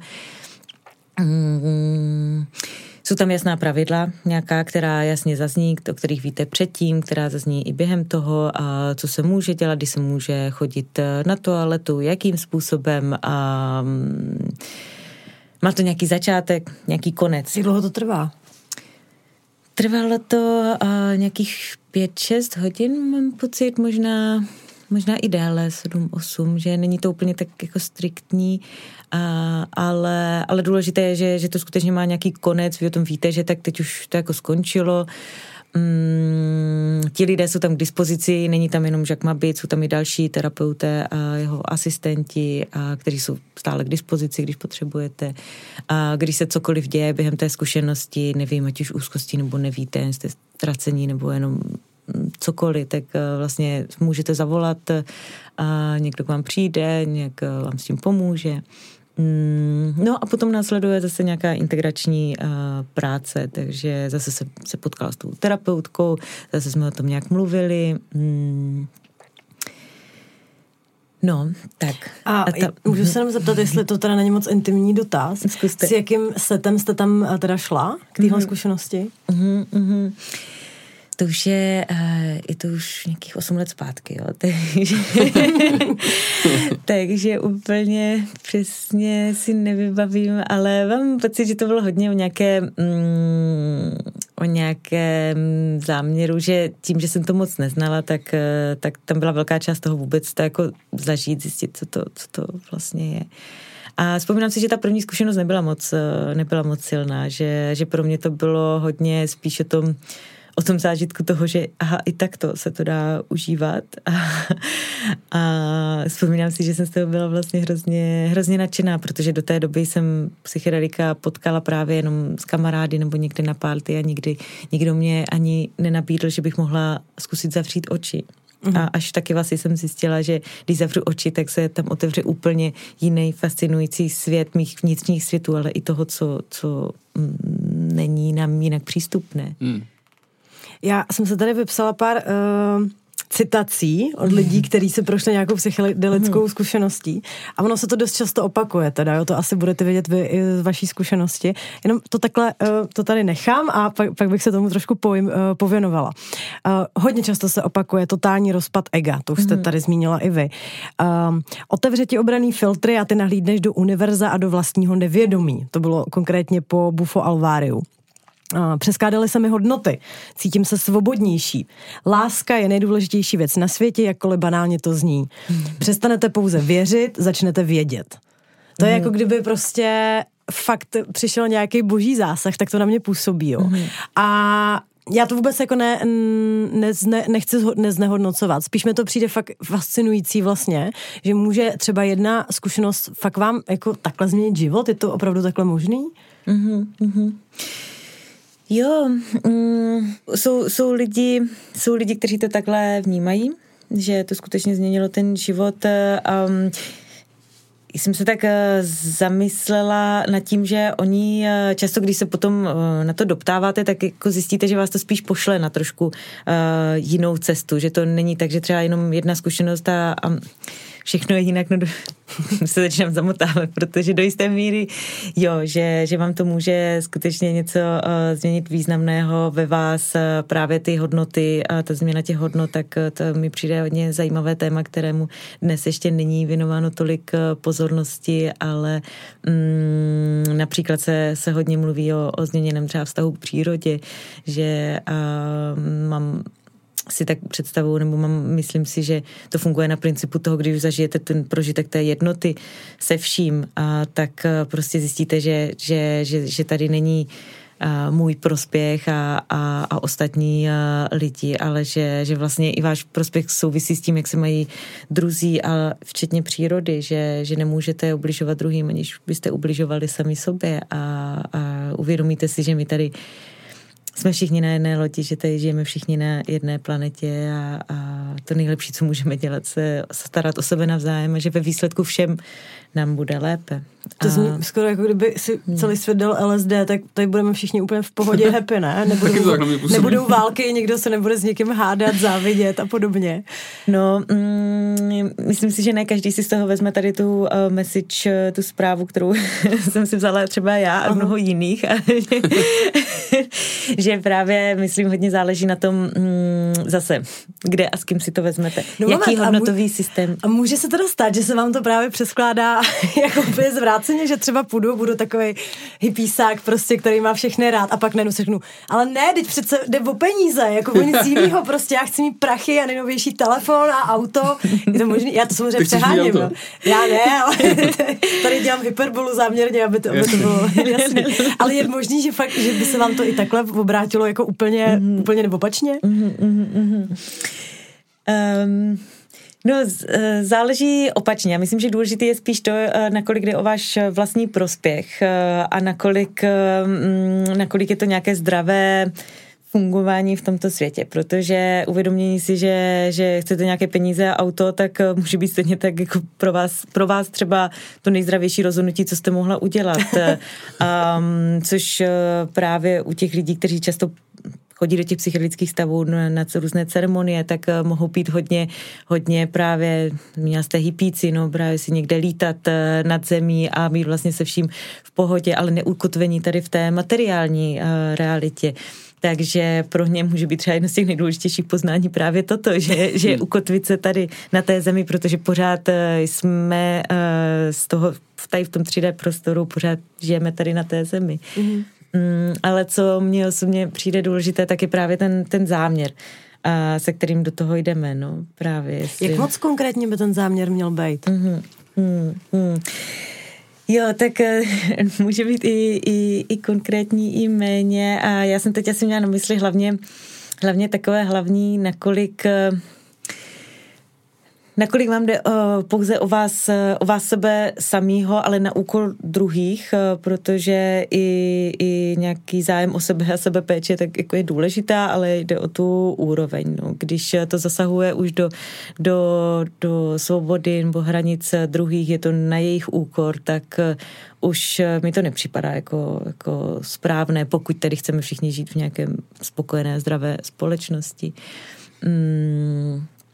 Um, Jsou tam jasná pravidla, nějaká, která jasně zazní, o kterých víte předtím, která zazní i během toho, a co se může dělat, kdy se může chodit na toaletu, jakým způsobem. A má to nějaký začátek, nějaký konec. Jak dlouho to trvá? Trvalo to a, nějakých pět šest hodin, mám pocit, možná... možná i déle, sedm osm, že není to úplně tak jako striktní, a, ale, ale důležité je, že, že to skutečně má nějaký konec, vy o tom víte, že tak teď už to jako skončilo. Mm, ti lidé jsou tam k dispozici, není tam jenom Jacques Maby, jsou tam i další terapeuté a jeho asistenti, a, kteří jsou stále k dispozici, když potřebujete. A když se cokoliv děje během té zkušenosti, nevím, ať už úzkosti nebo nevíte, jste ztracení nebo jenom cokoliv, tak vlastně můžete zavolat a někdo k vám přijde, nějak vám s tím pomůže. No a potom následuje zase nějaká integrační práce, takže zase se, se potkala s tou terapeutkou, zase jsme o tom nějak mluvili. No, tak. A, a ta... můžu se nám zeptat, jestli to teda není moc intimní dotaz. Zkuste. S jakým setem jste tam teda šla k téhle mm-hmm. zkušenosti? Mhm, mhm. To už je, je to už nějakých osm let zpátky, jo, takže, takže úplně přesně si nevybavím, ale mám pocit, že to bylo hodně o nějaké, mm, o nějakém záměru, že tím, že jsem to moc neznala, tak, tak tam byla velká část toho vůbec to jako zažít, zjistit, co to, co to vlastně je. A vzpomínám si, že ta první zkušenost nebyla moc, nebyla moc silná, že, že pro mě to bylo hodně spíš o tom, o tom zážitku toho, že aha, i takto se to dá užívat. A, a vzpomínám si, že jsem z toho byla vlastně hrozně, hrozně nadšená, protože do té doby jsem psychedelika potkala právě jenom s kamarády nebo někde na party a nikdy nikdo mě ani nenabídl, že bych mohla zkusit zavřít oči. Mm. A až taky vlastně jsem zjistila, že když zavřu oči, tak se tam otevře úplně jiný fascinující svět mých vnitřních světů, ale i toho, co, co není nám jinak přístupné. Mm. Já jsem se tady vypsala pár uh, citací od lidí, kteří se prošli nějakou psychedelickou zkušeností. A ono se to dost často opakuje, teda, jo, to asi budete vědět vy i z vaší zkušenosti. Jenom to takhle, to tady nechám a pak, pak bych se tomu trošku pojím, pověnovala. Hodně často se opakuje totální rozpad ega, to už jste tady zmínila i vy. Otevře ti obranný filtry a ty nahlídneš do univerza a do vlastního nevědomí. To bylo konkrétně po Bufo Alvariu. Přeskládaly se mi hodnoty, cítím se svobodnější. Láska je nejdůležitější věc na světě, jakkoliv banálně to zní. Přestanete pouze věřit, začnete vědět. To je jako kdyby prostě fakt přišel nějaký boží zásah, tak to na mě působí, jo. A já to vůbec jako ne, ne, ne, nechci neznehodnocovat. Spíš mi to přijde fakt fascinující vlastně, že může třeba jedna zkušenost fakt vám jako takhle změnit život. Je to opravdu takhle možný? Mhm, mhm. Jo, mm, jsou, jsou, lidi, jsou lidi, kteří to takhle vnímají, že to skutečně změnilo ten život. Um, jsem se tak zamyslela nad tím, že oni často, když se potom na to doptáváte, tak jako zjistíte, že vás to spíš pošle na trošku uh, jinou cestu, že to není tak, že třeba jenom jedna zkušenost a, a všechno je jinak, no do, se začínám zamotávat, protože do jisté míry, jo, že, že vám to může skutečně něco uh, změnit významného ve vás, uh, právě ty hodnoty a ta změna těch hodnot, tak uh, to mi přijde hodně zajímavé téma, kterému dnes ještě není věnováno tolik uh, pozornosti, ale um, například se, se hodně mluví o, o změněném třeba vztahu k přírodě, že uh, mám si tak představuju, nebo mám, myslím si, že to funguje na principu toho, když už zažijete ten prožitek té jednoty se vším, a tak prostě zjistíte, že, že, že, že tady není a, můj prospěch a, a, a ostatní a, lidi, ale že, že vlastně i váš prospěch souvisí s tím, jak se mají druzí a včetně přírody, že, že nemůžete ubližovat druhým, aniž byste ubližovali sami sobě a, a uvědomíte si, že my tady jsme všichni na jedné lodi, že tady žijeme všichni na jedné planetě a, a to nejlepší, co můžeme dělat, se starat o sebe navzájem a že ve výsledku všem nám bude lépe. To zní skoro jako kdyby si celý svět dal L S D, tak tady budeme všichni úplně v pohodě happy, ne? Nebudou, nebudou války, nikdo se nebude s někým hádat, závidět a podobně. No, mm, myslím si, že ne každý si z toho vezme tady tu uh, message, tu zprávu, kterou jsem si vzala třeba já a mnoho jiných. A že, že právě, myslím, hodně záleží na tom mm, zase, kde a s kým si to vezmete. No, jaký moment, hodnotový a může, systém. A může se teda stát, že se vám to právě přeskládá jako úplně zvráceně, že třeba půjdu, budu takovej hippísák prostě, který má všechny rád a pak najednou řeknu, ale ne, teď přece jde o peníze, jako o nic jiného, prostě já chci mít prachy a nejnovější telefon a auto. Je to možný? Já to samozřejmě přeháním. No. Já ne, ale tady dělám hyperbolu záměrně, aby to, aby to bylo jasný. Ale je možný, že fakt, že by se vám to i takhle obrátilo jako úplně, mm-hmm. úplně neopačně? Mm-hmm, mm-hmm. Um... No, záleží opačně. Já myslím, že důležité je spíš to, nakolik jde o váš vlastní prospěch a nakolik, nakolik je to nějaké zdravé fungování v tomto světě, protože uvědomění si, že, že chcete nějaké peníze a auto, tak může být stejně tak jako pro vás, pro vás třeba to nejzdravější rozhodnutí, co jste mohla udělat. um, což právě u těch lidí, kteří často chodí do těch psychedelických stavů na, na různé ceremonie, tak uh, mohou být hodně, hodně právě, měla jste hippíci, no právě si někde lítat uh, nad zemí a být vlastně se vším v pohodě, ale neukotvení tady v té materiální uh, realitě. Takže pro ně může být třeba jedno z těch nejdůležitějších poznání právě toto, že, že ukotvit se tady na té zemi, protože pořád uh, jsme uh, z toho, tady v tom tři dé prostoru, pořád žijeme tady na té zemi. Mm-hmm. Mm, ale co mně osobně přijde důležité, tak je právě ten, ten záměr, a se kterým do toho jdeme, no, právě. Jestli... Jak moc konkrétně by ten záměr měl být? Mm, mm, mm. Jo, tak může být i, i, i konkrétní, i méně a já jsem teď asi měla na mysli hlavně, hlavně takové hlavní, nakolik... Nakolik vám jde uh, pouze o vás, o vás sebe samýho, ale na úkor druhých, uh, protože i, i nějaký zájem o sebe a sebepéče tak jako je důležitá, ale jde o tu úroveň. No. Když to zasahuje už do, do, do svobody nebo hranic druhých, je to na jejich úkor, tak uh, už mi to nepřipadá jako, jako správné, pokud tedy chceme všichni žít v nějakém spokojené, zdravé společnosti. Mm.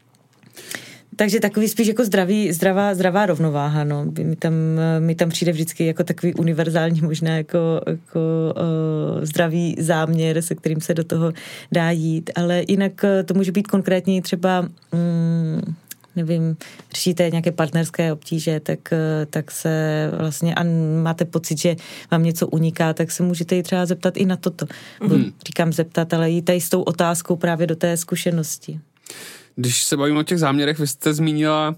Takže takový spíš jako zdravý, zdravá, zdravá rovnováha, no. Mi tam, mi tam přijde vždycky jako takový univerzální, možná jako, jako uh, zdravý záměr, se kterým se do toho dá jít, ale jinak to může být konkrétní třeba, um, nevím, řešíte nějaké partnerské obtíže, tak, tak se vlastně, a máte pocit, že vám něco uniká, tak se můžete jí třeba zeptat i na toto. Mm. Říkám zeptat, ale jít tady s tou otázkou právě do té zkušenosti. Když se bavíme o těch záměrech, vy jste zmínila uh,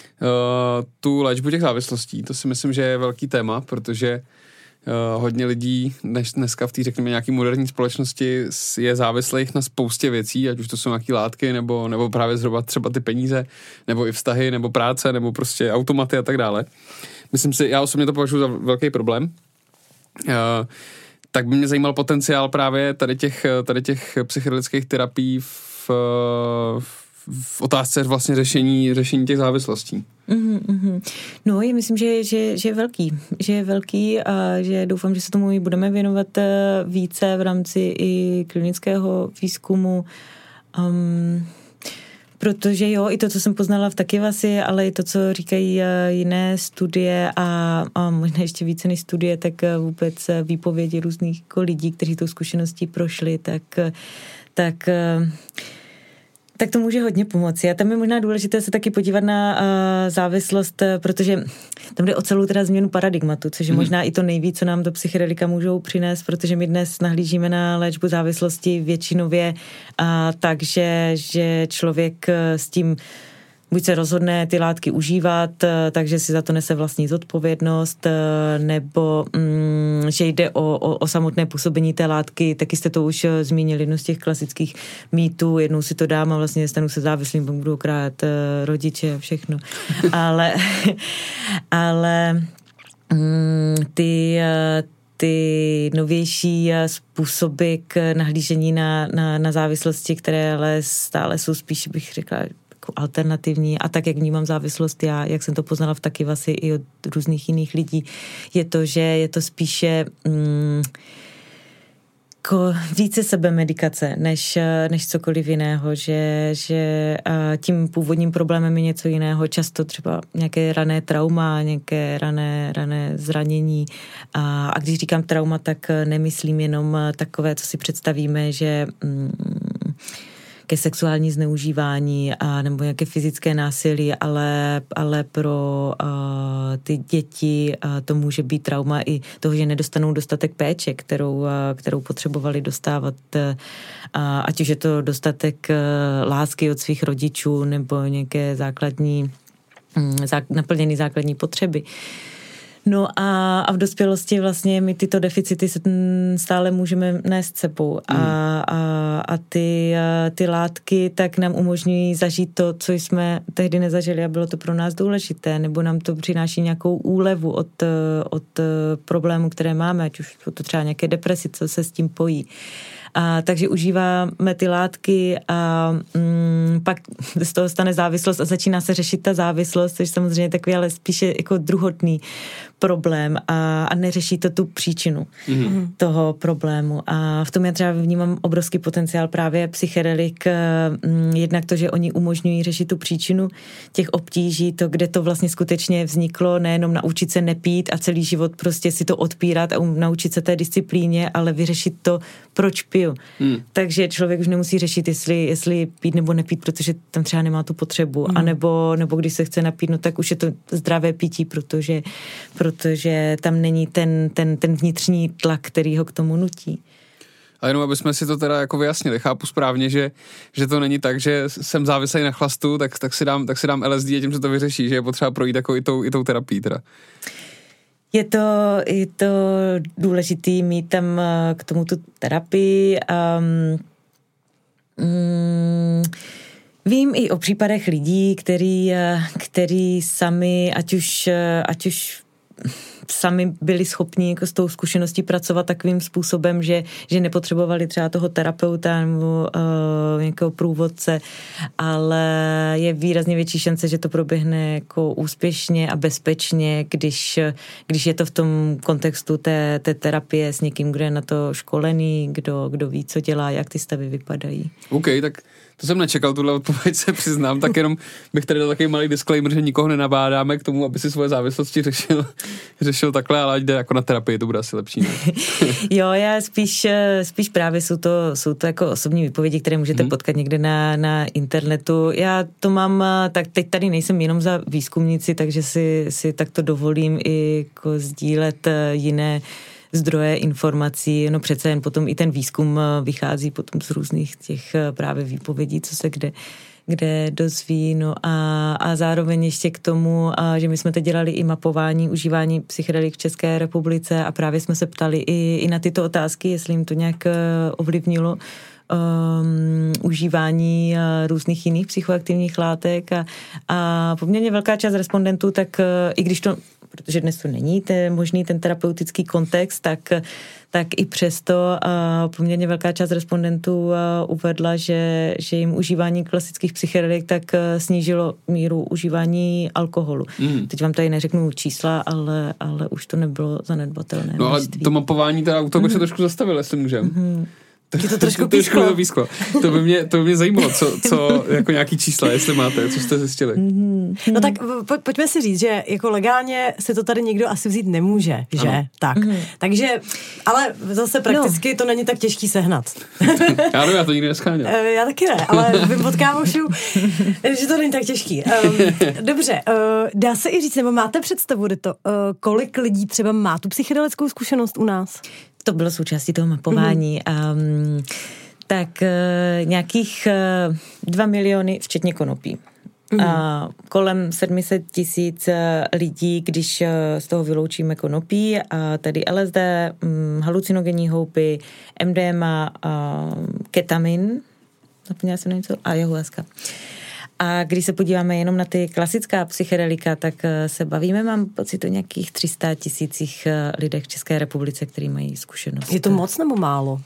tu léčbu těch závislostí. To si myslím, že je velký téma, protože uh, hodně lidí dnes, dneska v té, řekněme, nějaké moderní společnosti je závislých na spoustě věcí, ať už to jsou nějaké látky, nebo, nebo právě zhruba třeba ty peníze, nebo i vztahy, nebo práce, nebo prostě automaty a tak dále. Myslím si, já osobně to považuji za velký problém. Uh, tak by mě zajímal potenciál právě tady těch, tady těch psychedelických terapií v, v v otázce vlastně řešení, řešení těch závislostí. Mm, mm. No, já myslím, že, že, že je velký. Že je velký a že doufám, že se tomu budeme věnovat více v rámci i klinického výzkumu. Um, protože jo, i to, co jsem poznala v Takivasi, ale i to, co říkají jiné studie a, a možná ještě více než studie, tak vůbec výpovědi různých jako lidí, kteří tou zkušeností prošli, tak tak tak to může hodně pomoci. A tam je možná důležité se taky podívat na uh, závislost, protože tam jde o celou teda změnu paradigmatu, což je mm. možná i to nejvíc, co nám do psychedelika můžou přinést, protože my dnes nahlížíme na léčbu závislosti většinově, uh, takže že člověk s tím buď se rozhodne ty látky užívat, takže si za to nese vlastní zodpovědnost, nebo mm, že jde o, o, o samotné působení té látky, taky jste to už zmínili, jedno z těch klasických mýtů, jednou si to dám a vlastně stanu se závislým, budu okrát rodiče a všechno. ale ale mm, ty ty novější způsoby k nahlížení na, na, na závislosti, které ale stále jsou spíš, bych řekla, alternativní a tak, jak vnímám závislost já, jak jsem to poznala v Takivasi i od různých jiných lidí, je to, že je to spíše mm, jako více sebemedikace, než, než cokoliv jiného, že, že tím původním problémem je něco jiného, často třeba nějaké rané trauma, nějaké rané, rané zranění a, a když říkám trauma, tak nemyslím jenom takové, co si představíme, že mm, ke sexuální zneužívání a nebo nějaké fyzické násilí, ale, ale pro uh, ty děti uh, to může být trauma i toho, že nedostanou dostatek péče, kterou, uh, kterou potřebovali dostávat, uh, ať už je to dostatek uh, lásky od svých rodičů nebo nějaké základní, um, zá, naplněné základní potřeby. No a, a v dospělosti vlastně my tyto deficity stále můžeme nést sebou a, a, a ty, ty látky tak nám umožňují zažít to, co jsme tehdy nezažili a bylo to pro nás důležité, nebo nám to přináší nějakou úlevu od, od problémů, které máme, ať už to třeba nějaké depresi, co se s tím pojí. A, takže užíváme ty látky a mm, pak z toho stane závislost a začíná se řešit ta závislost, což samozřejmě takový, ale spíše jako druhotný problém a, a neřeší to tu příčinu mm. toho problému. A v tom já třeba vnímám obrovský potenciál právě psychedelik, mm, jednak to, že oni umožňují řešit tu příčinu těch obtíží, to, kde to vlastně skutečně vzniklo, nejenom naučit se nepít a celý život prostě si to odpírat a naučit se té disciplíně, ale vyřešit to, proč piju. Hmm. Takže člověk už nemusí řešit, jestli, jestli pít nebo nepít, protože tam třeba nemá tu potřebu. Hmm. A nebo, nebo když se chce napít, no tak už je to zdravé pití, protože, protože tam není ten, ten, ten vnitřní tlak, který ho k tomu nutí. A jenom, aby jsme si to teda jako vyjasnili, chápu správně, že, že to není tak, že jsem závislý na chlastu, tak, tak, si dám, tak si dám L S D a tím se to vyřeší, že je potřeba projít jako i tou, i tou terapií teda. Je to, je to důležitý mít tam k tomu tu terapii. Um, um, vím i o případech lidí, který, který sami, ať už, ať už sami byli schopni jako s tou zkušeností pracovat takovým způsobem, že, že nepotřebovali třeba toho terapeuta nebo uh, nějakého průvodce, ale je výrazně větší šance, že to proběhne jako úspěšně a bezpečně, když, když je to v tom kontextu té, té terapie s někým, kdo je na to školený, kdo, kdo ví, co dělá, jak ty stavy vypadají. OK, tak To jsem nečekal, tuhle odpověď se přiznám, tak jenom bych tady dal takový malý disclaimer, že nikoho nenabádáme k tomu, aby si svoje závislosti řešil, řešil takhle, ale ať jde jako na terapii, to bude asi lepší. Ne? Jo, já spíš, spíš právě jsou to, jsou to jako osobní výpovědi, které můžete hmm. potkat někde na, na internetu. Já to mám, tak teď tady nejsem jenom za výzkumníci, takže si, si takto dovolím i jako sdílet jiné zdroje informací, no přece jen potom i ten výzkum vychází potom z různých těch právě výpovědí, co se kde, kde dozví, no a, a zároveň ještě k tomu, a, že my jsme teď dělali i mapování užívání psychedelik v České republice a právě jsme se ptali i, i na tyto otázky, jestli jim to nějak ovlivnilo Um, užívání uh, různých jiných psychoaktivních látek a, a poměrně velká část respondentů, tak uh, i když to, protože dnes to není ten, možný ten terapeutický kontext, tak, tak i přesto uh, poměrně velká část respondentů uh, uvedla, že, že jim užívání klasických psychedelik tak uh, snížilo míru užívání alkoholu. Mm. Teď vám tady neřeknu čísla, ale, ale už to nebylo zanedbatelné. No ale to mapování, teda u toho bych mm. se trošku zastavil, jestli můžem. Mm. Je to trošku písklo. To, písklo. To by mě, to by mě zajímalo, co, co jako nějaký čísla, jestli máte, co jste zjistili. Mm-hmm. No tak po, pojďme si říct, že jako legálně si to tady nikdo asi vzít nemůže, že? Ano. Tak. Mm-hmm. Takže, ale zase prakticky no. to není tak těžký sehnat. Já no, já to nikdy nescháněl. Já taky ne, ale vím od kámošů, že to není tak těžký. Dobře, dá se i říct, nebo máte představu, to, kolik lidí třeba má tu psychedelickou zkušenost u nás? To bylo součástí toho mapování. Mm. Um, tak uh, nějakých uh, dva miliony, včetně konopí. Mm. Uh, kolem sedm set tisíc uh, lidí, když uh, z toho vyloučíme konopí, a tedy L S D, um, halucinogenní houpy, M D M A, uh, ketamin, zapomněla jsem na něco, a ayahuasca. A když se podíváme jenom na ty klasická psychedelika, tak se bavíme, mám pocit o nějakých tři sta tisících lidech v České republice, kteří mají zkušenost. Je to moc nebo málo?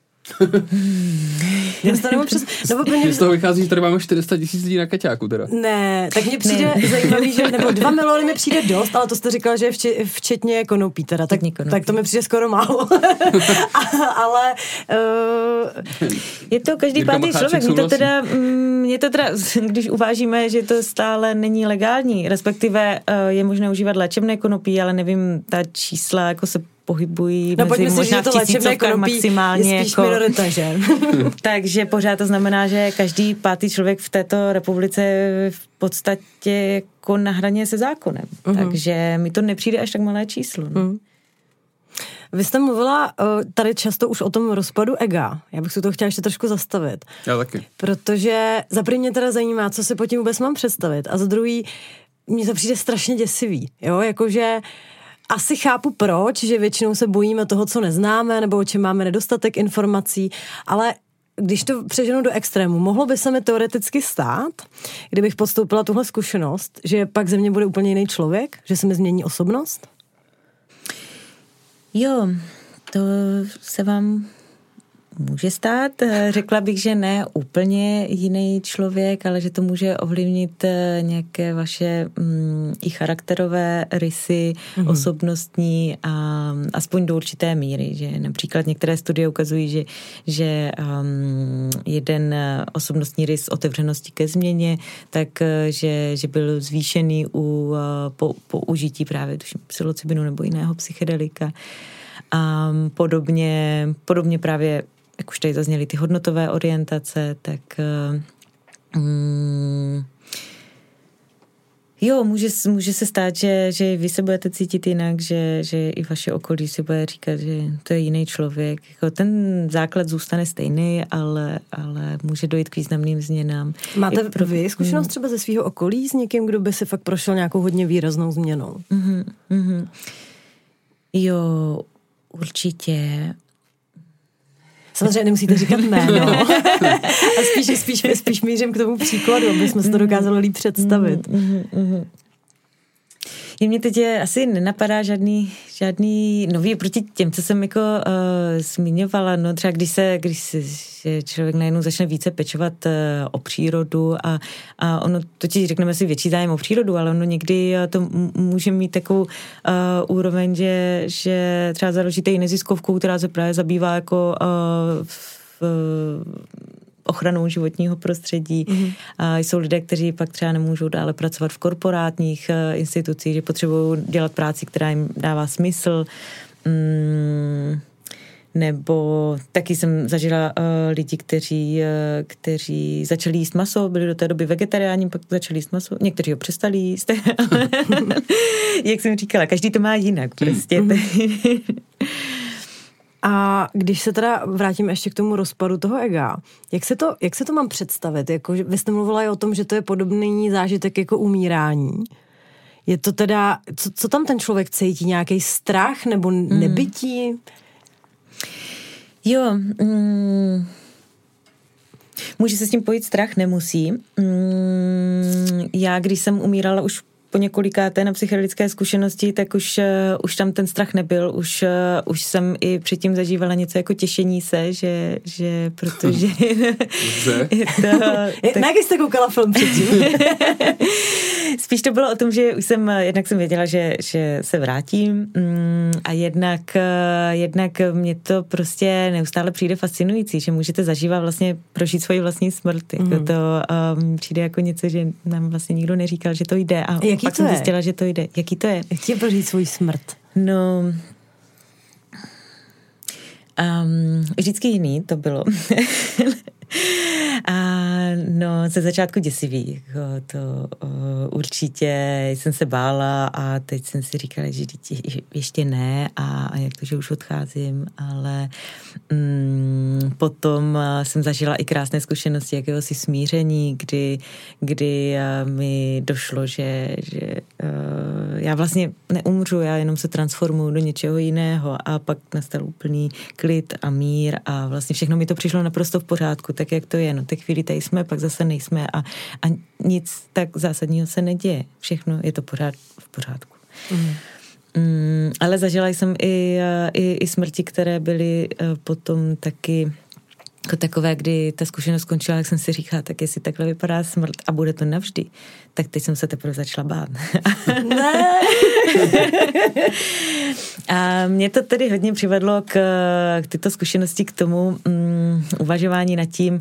Já to nemám přes... Nebo mě... Z toho vychází, že tady máme čtyři sta tisíc lidí na keťáku teda. Ne, tak mně přijde ne. zajímavý, že nebo dva miliony mi přijde dost, ale to jste říkal, že je vče, včetně konopí teda, tak, konopí. Tak to mi přijde skoro málo. ale uh... je to každý Jirka pátý člověk. Mě to, teda, mě to teda, když uvážíme, že to stále není legální, respektive uh, je možné užívat léčebné konopí, ale nevím, ta čísla jako se pohybují no, mezi možná v tisícovkách maximálně. Je spíš jako, minorita, že? Takže pořád to znamená, že každý pátý člověk v této republice je v podstatě jako na hraně se zákonem. Uh-huh. Takže mi to nepřijde až tak malé číslo. No. Uh-huh. Vy jste mluvila tady často už o tom rozpadu ega. Já bych si to chtěla ještě trošku zastavit. Já taky. Protože za první mě teda zajímá, co si po tím vůbec mám představit. A za druhý, mně to přijde strašně děsivý. Jo, jakože asi chápu proč, že většinou se bojíme toho, co neznáme, nebo o čem máme nedostatek informací, ale když to přeženu do extrému, mohlo by se mi teoreticky stát, kdybych podstoupila tuhle zkušenost, že pak ze mě bude úplně jiný člověk, že se mi změní osobnost? Jo, to se vám může stát. Řekla bych, že ne úplně jiný člověk, ale že to může ovlivnit nějaké vaše mm, i charakterové rysy, mm-hmm. osobnostní, a aspoň do určité míry. Že například některé studie ukazují, že, že um, jeden osobnostní rys otevřenosti ke změně, tak že, že byl zvýšený u po, použití právě psilocybinu nebo jiného psychedelika. A podobně, podobně právě, jak už tady zazněly ty hodnotové orientace, tak um, jo, může, může se stát, že, že vy se budete cítit jinak, že, že i vaše okolí si bude říkat, že to je jiný člověk. Jako ten základ zůstane stejný, ale, ale může dojít k významným změnám. Máte pro... vy zkušenost třeba ze svého okolí s někým, kdo by si fakt prošel nějakou hodně výraznou změnou? Mm-hmm, mm-hmm. Jo, určitě. Samozřejmě nemusíte říkat jméno. A spíš, spíš, spíš mířím k tomu příkladu, aby jsme si to dokázali líp představit. Mm, mm, mm. Mě teď je, asi nenapadá žádný, žádný nový proti těm, co jsem jako uh, zmiňovala. No třeba když se, když se člověk najednou začne více pečovat uh, o přírodu a, a ono totiž řekneme si větší zájem o přírodu, ale ono někdy to m- může mít takovou uh, úroveň, že, že třeba založíte i neziskovku, která se právě zabývá jako uh, v, ochranou životního prostředí. Mm. A jsou lidé, kteří pak třeba nemůžou dále pracovat v korporátních institucích, že potřebují dělat práci, která jim dává smysl. Mm. Nebo taky jsem zažila uh, lidi, kteří, uh, kteří začali jíst maso, byli do té doby vegetariáni, pak začali jíst maso, někteří ho přestali jíst. Jak jsem říkala, každý to má jinak prostě. A když se teda vrátím ještě k tomu rozpadu toho ega, jak se to, jak se to mám představit? Jako, vy jste mluvila i o tom, že to je podobný zážitek jako umírání. Je to teda, co, co tam ten člověk cítí? Nějaký strach nebo nebytí? Hmm. Jo, mm, může se s tím pojít strach, nemusí. Mm, já, když jsem umírala už po několikáté na psychedelické zkušenosti, tak už, uh, už tam ten strach nebyl, už, uh, už jsem i předtím zažívala něco jako těšení se, že, že protože... je to, tak... Na jaký jste koukala film předtím? Spíš to bylo o tom, že už jsem, jednak jsem věděla, že, že se vrátím mm, a jednak, jednak mě to prostě neustále přijde fascinující, že můžete zažívat vlastně prožít svoji vlastní smrt. Mm. Jako to um, přijde jako něco, že nám vlastně nikdo neříkal, že to jde. A jaký pak to jsem je? zjistila, že to jde. Jaký to je? Jak je prožít svoji smrt? No... Um, vždycky jiný to bylo. A no, ze začátku děsivý. Jako to uh, určitě jsem se bála a teď jsem si říkala, že ještě ne a, a jak to, že už odcházím, ale um, potom uh, jsem zažila i krásné zkušenosti jakéhosi smíření, kdy, kdy uh, mi došlo, že, že uh, já vlastně neumřu, já jenom se transformuju do něčeho jiného a pak nastal úplný klid a mír a vlastně všechno mi to přišlo naprosto v pořádku, tak jak to je. No, teď chvíli tady jsme, pak zase nejsme a, a nic tak zásadního se neděje. Všechno je to pořád v pořádku. Mm. Mm, ale zažila jsem i, i, i smrti, které byly potom taky jako takové, kdy ta zkušenost skončila, jak jsem si říkala, tak jestli takhle vypadá smrt a bude to navždy, tak teď jsem se teprve začala bát. Ne! A mě to tedy hodně přivedlo k, k tyto zkušenosti, k tomu um, uvažování nad tím,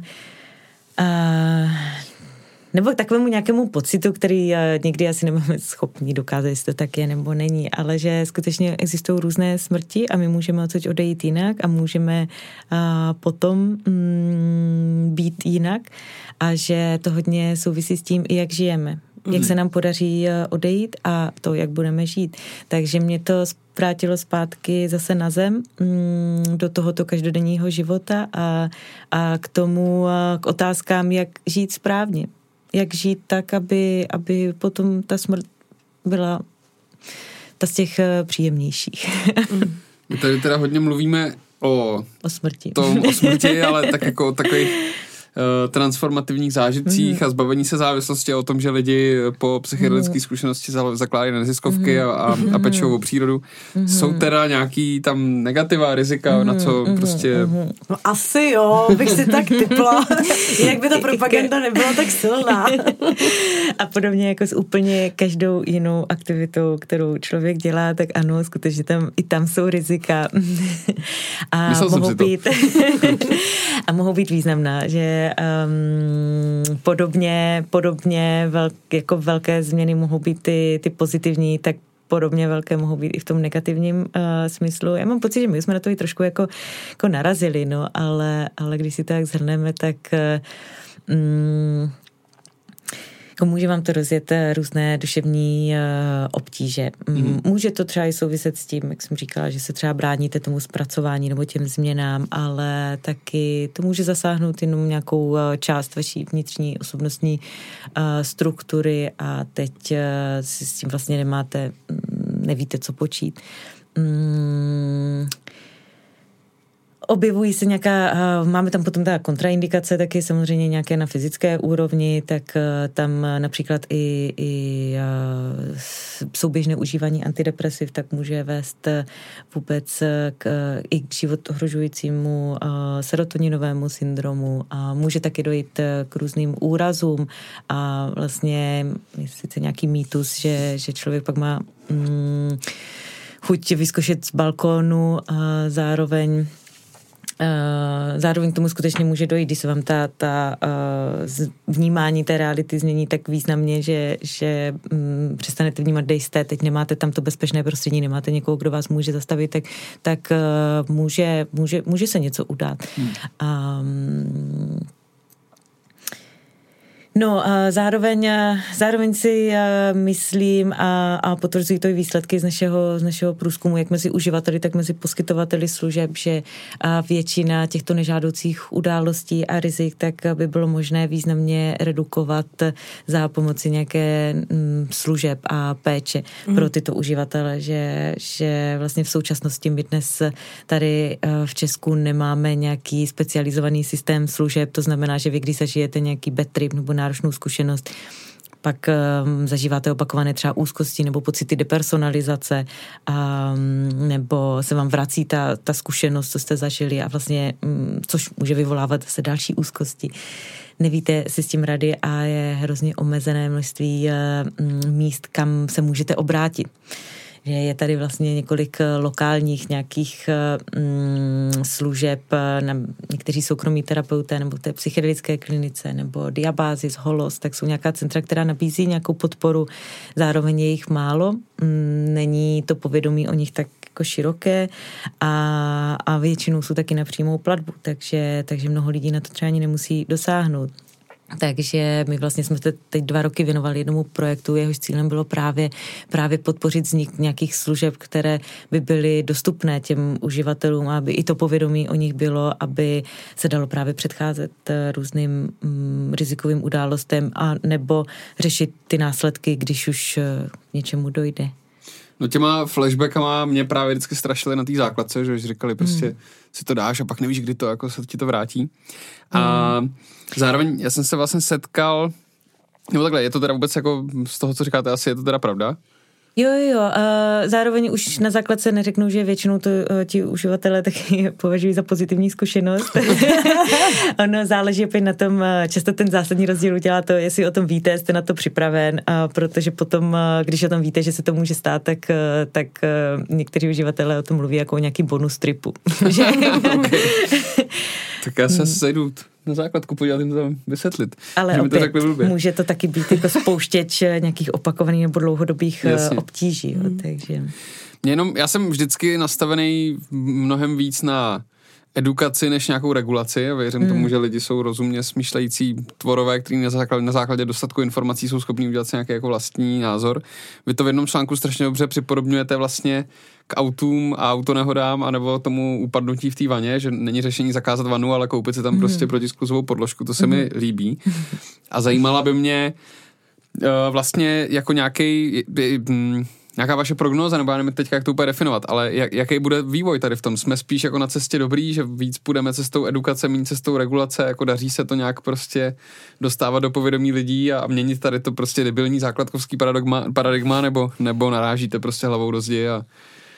uh, nebo k takovému nějakému pocitu, který uh, někdy asi nemáme schopni dokázat, jestli to tak je nebo není, ale že skutečně existují různé smrti a my můžeme odsud odejít jinak a můžeme uh, potom um, být jinak a že to hodně souvisí s tím, i jak žijeme. Jak se nám podaří odejít a to, jak budeme žít. Takže mě to vrátilo zpátky zase na zem, do tohoto každodenního života a, a k tomu, k otázkám, jak žít správně. Jak žít tak, aby, aby potom ta smrt byla ta z těch příjemnějších. My tady teda hodně mluvíme o, o smrti. Tom, o smrti, ale tak jako takových transformativních zážitcích mm. a zbavení se závislosti a o tom, že lidi po psychedelické zkušenosti zakládají na neziskovky mm. a, a, a pečou o přírodu. Mm. Jsou teda nějaký tam negativa, rizika, mm. na co mm. prostě... No asi jo, bych si tak typla. Jak by ta propaganda nebyla tak silná. A podobně jako s úplně každou jinou aktivitou, kterou člověk dělá, tak ano, skutečně tam i tam jsou rizika. A Myslel mohou být a mohou být významná, že Um, podobně, podobně velk, jako velké změny mohou být ty, ty pozitivní, tak podobně velké mohou být i v tom negativním uh, smyslu. Já mám pocit, že my jsme na to i trošku jako, jako narazili, no, ale, ale když si to tak zhrneme, tak uh, um, jako může vám to rozjet různé duševní uh, obtíže. Mm. Může to třeba i souviset s tím, jak jsem říkala, že se třeba bráníte tomu zpracování nebo těm změnám, ale taky to může zasáhnout jenom nějakou uh, část vaší vnitřní osobnostní uh, struktury a teď uh, si s tím vlastně nemáte, nevíte, co počít. Mm. Objevují se nějaká, máme tam potom ta kontraindikace taky samozřejmě nějaké na fyzické úrovni, tak tam například i, i souběžné užívání antidepresiv tak může vést vůbec k, i k život ohrožujícímu serotoninovému syndromu a může taky dojít k různým úrazům a vlastně je sice nějaký mýtus, že, že člověk pak má mm, chuť vyskočit z balkónu a zároveň zároveň k tomu skutečně může dojít, když se vám ta, ta vnímání té reality změní tak významně, že, že um, přestanete vnímat, kde jste, teď nemáte tam to bezpečné prostředí, nemáte někoho, kdo vás může zastavit, tak, tak uh, může, může, může se něco udát. Hmm. Um, No, zároveň, zároveň si myslím a, a potvrzují to i výsledky z našeho, z našeho průzkumu, jak mezi uživateli, tak mezi poskytovateli služeb, že většina těchto nežádoucích událostí a rizik tak by bylo možné významně redukovat za pomoci nějaké služeb a péče mm. pro tyto uživatele, že, že vlastně v současnosti my dnes tady v Česku nemáme nějaký specializovaný systém služeb, to znamená, že vy, když zažijete nějaký bad trip nebo náročnou zkušenost, pak um, zažíváte opakované třeba úzkosti nebo pocity depersonalizace, um, nebo se vám vrací ta, ta zkušenost, co jste zažili a vlastně, um, což může vyvolávat zase další úzkosti. Nevíte si s tím rady a je hrozně omezené množství um, míst, kam se můžete obrátit. Že je tady vlastně několik lokálních nějakých mm, služeb, na někteří soukromí terapeuté nebo té psychedelické klinice nebo Diabázis, Holos, tak jsou nějaká centra, která nabízí nějakou podporu, zároveň je jich málo, mm, není to povědomí o nich tak jako široké a, a většinou jsou taky na přímou platbu, takže, takže mnoho lidí na to třeba ani nemusí dosáhnout. Takže my vlastně jsme teď dva roky věnovali jednomu projektu, jehož cílem bylo právě, právě podpořit vznik nějakých služeb, které by byly dostupné těm uživatelům, aby i to povědomí o nich bylo, aby se dalo právě předcházet různým mm, rizikovým událostem a nebo řešit ty následky, když už k něčemu dojde. No těma flashbackama mě právě vždycky strašily na té základce, že říkali prostě mm. si to dáš a pak nevíš, kdy to jako se ti to vrátí. A mm. zároveň já jsem se vlastně setkal, nebo takhle, je to teda vůbec jako z toho, co říkáte, asi je to teda pravda? Jo, jo, uh, zároveň už na základce neřeknou, že většinou to uh, ti uživatelé taky považují za pozitivní zkušenost. Ono záleží opět na tom, uh, často ten zásadní rozdíl udělá to, jestli o tom víte, jste na to připraven, uh, protože potom, uh, když o tom víte, že se to může stát, tak, uh, tak uh, někteří uživatelé o tom mluví jako o nějaký bonus tripu. Tak já se sejdu na základku podívat jim to tam vysvětlit. Ale opět to může to taky být jako spouštěč nějakých opakovaných nebo dlouhodobých Jasně. obtíží. Jo, hmm. takže... Mě jenom, já jsem vždycky nastavený mnohem víc na edukaci než nějakou regulaci a věřím hmm. tomu, že lidi jsou rozumně smýšlející tvorové, kteří na základě, na základě dostatku informací jsou schopní udělat si nějaký jako vlastní názor. Vy to v jednom článku strašně dobře připodobňujete vlastně k autům a autonehodám anebo tomu upadnutí v té vaně, že není řešení zakázat vanu, ale koupit si tam mm. prostě protiskluzovou podložku, to se mm. mi líbí. A zajímala by mě uh, vlastně jako nějaký um, nějaká vaše prognóza, nebo já nevím teďka, jak to úplně definovat, ale jak, jaký bude vývoj tady v tom? Jsme spíš jako na cestě dobrý, že víc půjdeme cestou edukace, méně cestou regulace, jako daří se to nějak prostě dostávat do povědomí lidí a měnit tady to prostě debilní základkovský paradigma, paradigma nebo, nebo narážíte prostě hlavou do zdi a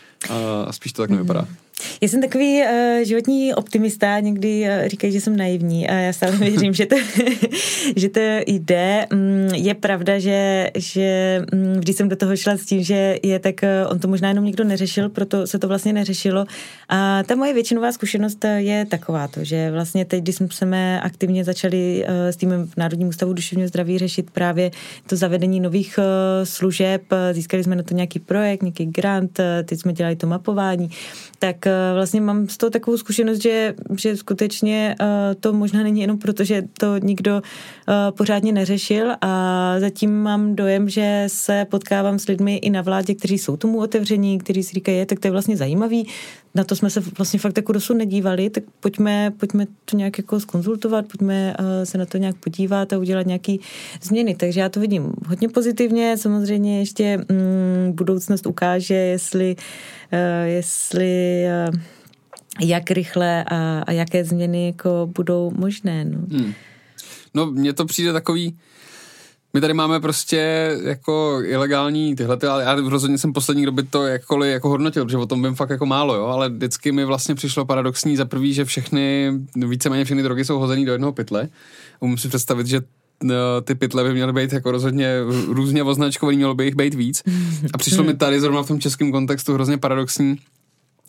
a spíš to tak nevypadá. Já jsem takový uh, životní optimista, někdy uh, říkají, že jsem naivní a já stále věřím, že to, že to jde. Mm, je pravda, že, že mm, vždy jsem do toho šla s tím, že je tak, uh, on to možná jenom nikdo neřešil, proto se to vlastně neřešilo. A ta moje většinová zkušenost je takováto, že vlastně teď, když jsme aktivně začali uh, s týmem v Národním ústavu duševního zdraví řešit právě to zavedení nových uh, služeb, získali jsme na to nějaký projekt, nějaký grant, uh, teď jsme dělali to mapování, tak vlastně mám z toho takovou zkušenost, že, že skutečně uh, to možná není jenom proto, že to nikdo uh, pořádně neřešil a zatím mám dojem, že se potkávám s lidmi i na vládě, kteří jsou tomu otevření, kteří si říkají, je, tak to je vlastně zajímavý, na to jsme se vlastně fakt jako dosud nedívali, tak pojďme, pojďme to nějak jako zkonzultovat, pojďme uh, se na to nějak podívat a udělat nějaký změny, takže já to vidím hodně pozitivně, samozřejmě ještě mm, budoucnost ukáže, jestli Uh, jestli uh, jak rychle a, a jaké změny jako budou možné. No. Hmm. no, mně to přijde takový, my tady máme prostě jako ilegální tyhle, ale já rozhodně jsem poslední, kdo by to jakkoliv jako hodnotil, protože o tom vím fakt jako málo, jo, ale vždycky mi vlastně přišlo paradoxní za prvý, že všechny, víceméně všechny drogy jsou hozený do jednoho pytle. Umím si představit, že no, ty pytle by měly být jako rozhodně různě označkovaný, mělo by jich být víc. A přišlo mi tady zrovna v tom českém kontextu hrozně paradoxní,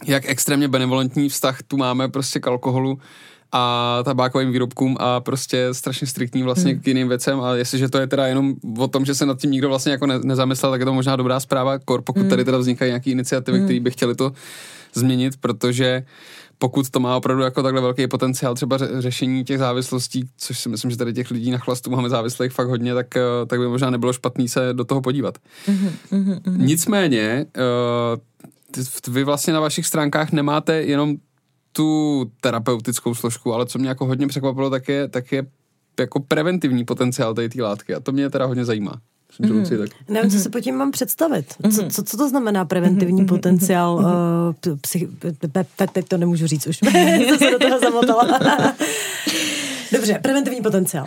jak extrémně benevolentní vztah tu máme prostě k alkoholu a tabákovým výrobkům a prostě strašně striktní vlastně hmm. k jiným věcem a jestliže to je teda jenom o tom, že se nad tím nikdo vlastně jako ne, nezamyslel, tak je to možná dobrá zpráva, kor, pokud hmm. tady teda vznikají nějaké iniciativy, hmm. které by chtěli to změnit, protože pokud to má opravdu jako takhle velký potenciál třeba řešení těch závislostí, což si myslím, že tady těch lidí na chlastu máme závislých fakt hodně, tak, tak by možná nebylo špatný se do toho podívat. Mm-hmm, mm-hmm. Nicméně, vy vlastně na vašich stránkách nemáte jenom tu terapeutickou složku, ale co mě jako hodně překvapilo, tak je, tak je jako preventivní potenciál té látky a to mě teda hodně zajímá. Mm. Nevím, co se pod tím mám představit. Co, co, co to znamená preventivní potenciál? Uh, psych... Teď to nemůžu říct už. Jsem se do toho zamotala. Dobře, preventivní potenciál.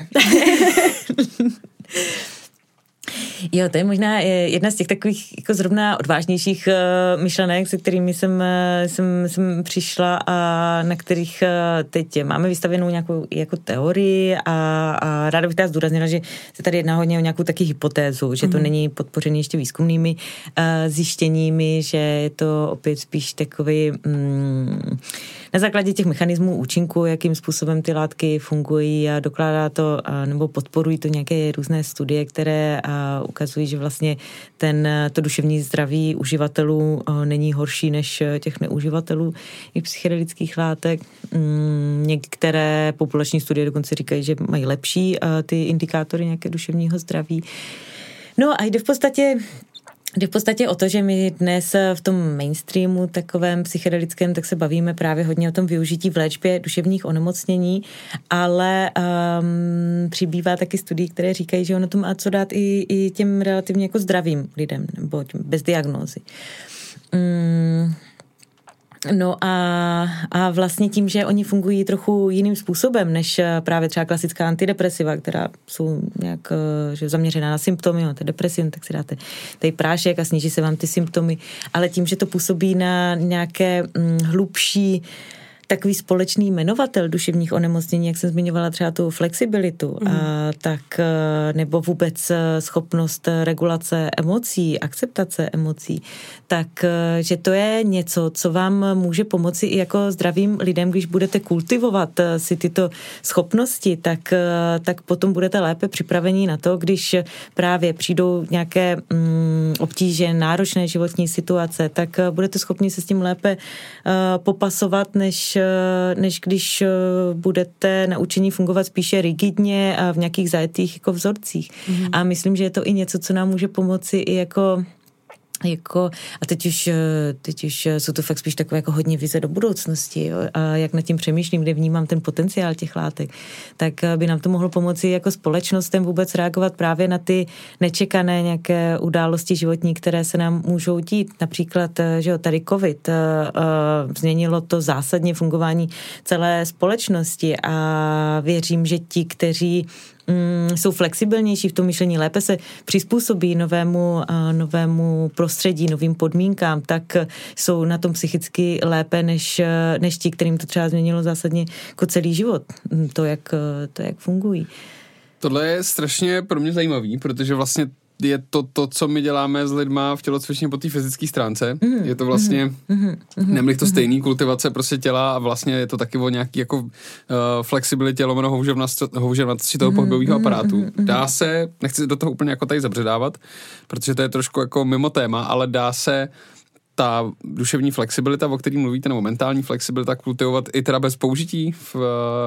Jo, to je možná jedna z těch takových jako zrovna odvážnějších uh, myšlenek, se kterými jsem, uh, jsem, jsem přišla a na kterých uh, teď máme vystavenou nějakou jako teorii a, a ráda bych teda zdůraznila, že se tady jedná hodně o nějakou taky hypotézu, že to mm. není podpořený ještě výzkumnými uh, zjištěními, že je to opět spíš takový um, na základě těch mechanismů účinku, jakým způsobem ty látky fungují a dokládá to uh, nebo podporují to nějaké různé studie, které uh, ukazují, že vlastně ten, to duševní zdraví uživatelů není horší než těch neuživatelů i psychedelických látek. Některé populační studie dokonce říkají, že mají lepší ty indikátory nějaké duševního zdraví. No a jde v podstatě Jde v podstatě o to, že my dnes v tom mainstreamu takovém psychedelickém, tak se bavíme právě hodně o tom využití v léčbě duševních onemocnění, ale um, přibývá taky studií, které říkají, že ono to má co dát i, i těm relativně jako zdravým lidem, nebo bez diagnózy. Um, No a, a vlastně tím, že oni fungují trochu jiným způsobem, než právě třeba klasická antidepresiva, která jsou nějak že zaměřená na symptomy, máte depresi, tak si dáte tady prášek a sníží se vám ty symptomy, ale tím, že to působí na nějaké hm, hlubší takový společný jmenovatel duševních onemocnění, jak jsem zmiňovala třeba tu flexibilitu, mm. a, tak nebo vůbec schopnost regulace emocí, akceptace emocí, tak že to je něco, co vám může pomoci i jako zdravým lidem, když budete kultivovat si tyto schopnosti, tak, tak potom budete lépe připraveni na to, když právě přijdou nějaké mm, obtíže, náročné životní situace, tak budete schopni se s tím lépe uh, popasovat, než než když budete naučení fungovat spíše rigidně a v nějakých zajetých jako vzorcích. Mm-hmm. A myslím, že je to i něco, co nám může pomoci i jako Jako, a teď už, teď už jsou to fakt spíš takové jako hodně vize do budoucnosti, jo? A jak nad tím přemýšlím, kde vnímám ten potenciál těch látek, tak by nám to mohlo pomoci jako společnostem vůbec reagovat právě na ty nečekané nějaké události životní, které se nám můžou dít. Například, že jo, tady covid uh, změnilo to zásadně fungování celé společnosti a věřím, že ti, kteří Mm, jsou flexibilnější v tom myšlení, lépe se přizpůsobí novému, uh, novému prostředí, novým podmínkám, tak jsou na tom psychicky lépe než, než ti, kterým to třeba změnilo zásadně jako celý život, to jak, to, jak fungují. Tohle je strašně pro mě zajímavý, protože vlastně je to to, co my děláme s lidma v tělocvičně po té fyzické stránce. Mm, je to vlastně, mm, mm, nemlich to stejný kultivace prostě těla a vlastně je to taky o nějaký jako uh, flexibilitě, lomeno houževnatosti toho pohybového aparátu. Mm, mm, dá se, nechci do toho úplně jako tady zabředávat, protože to je trošku jako mimo téma, ale dá se ta duševní flexibilita, o který mluvíte, nebo mentální flexibilita kultivovat i teda bez použití v,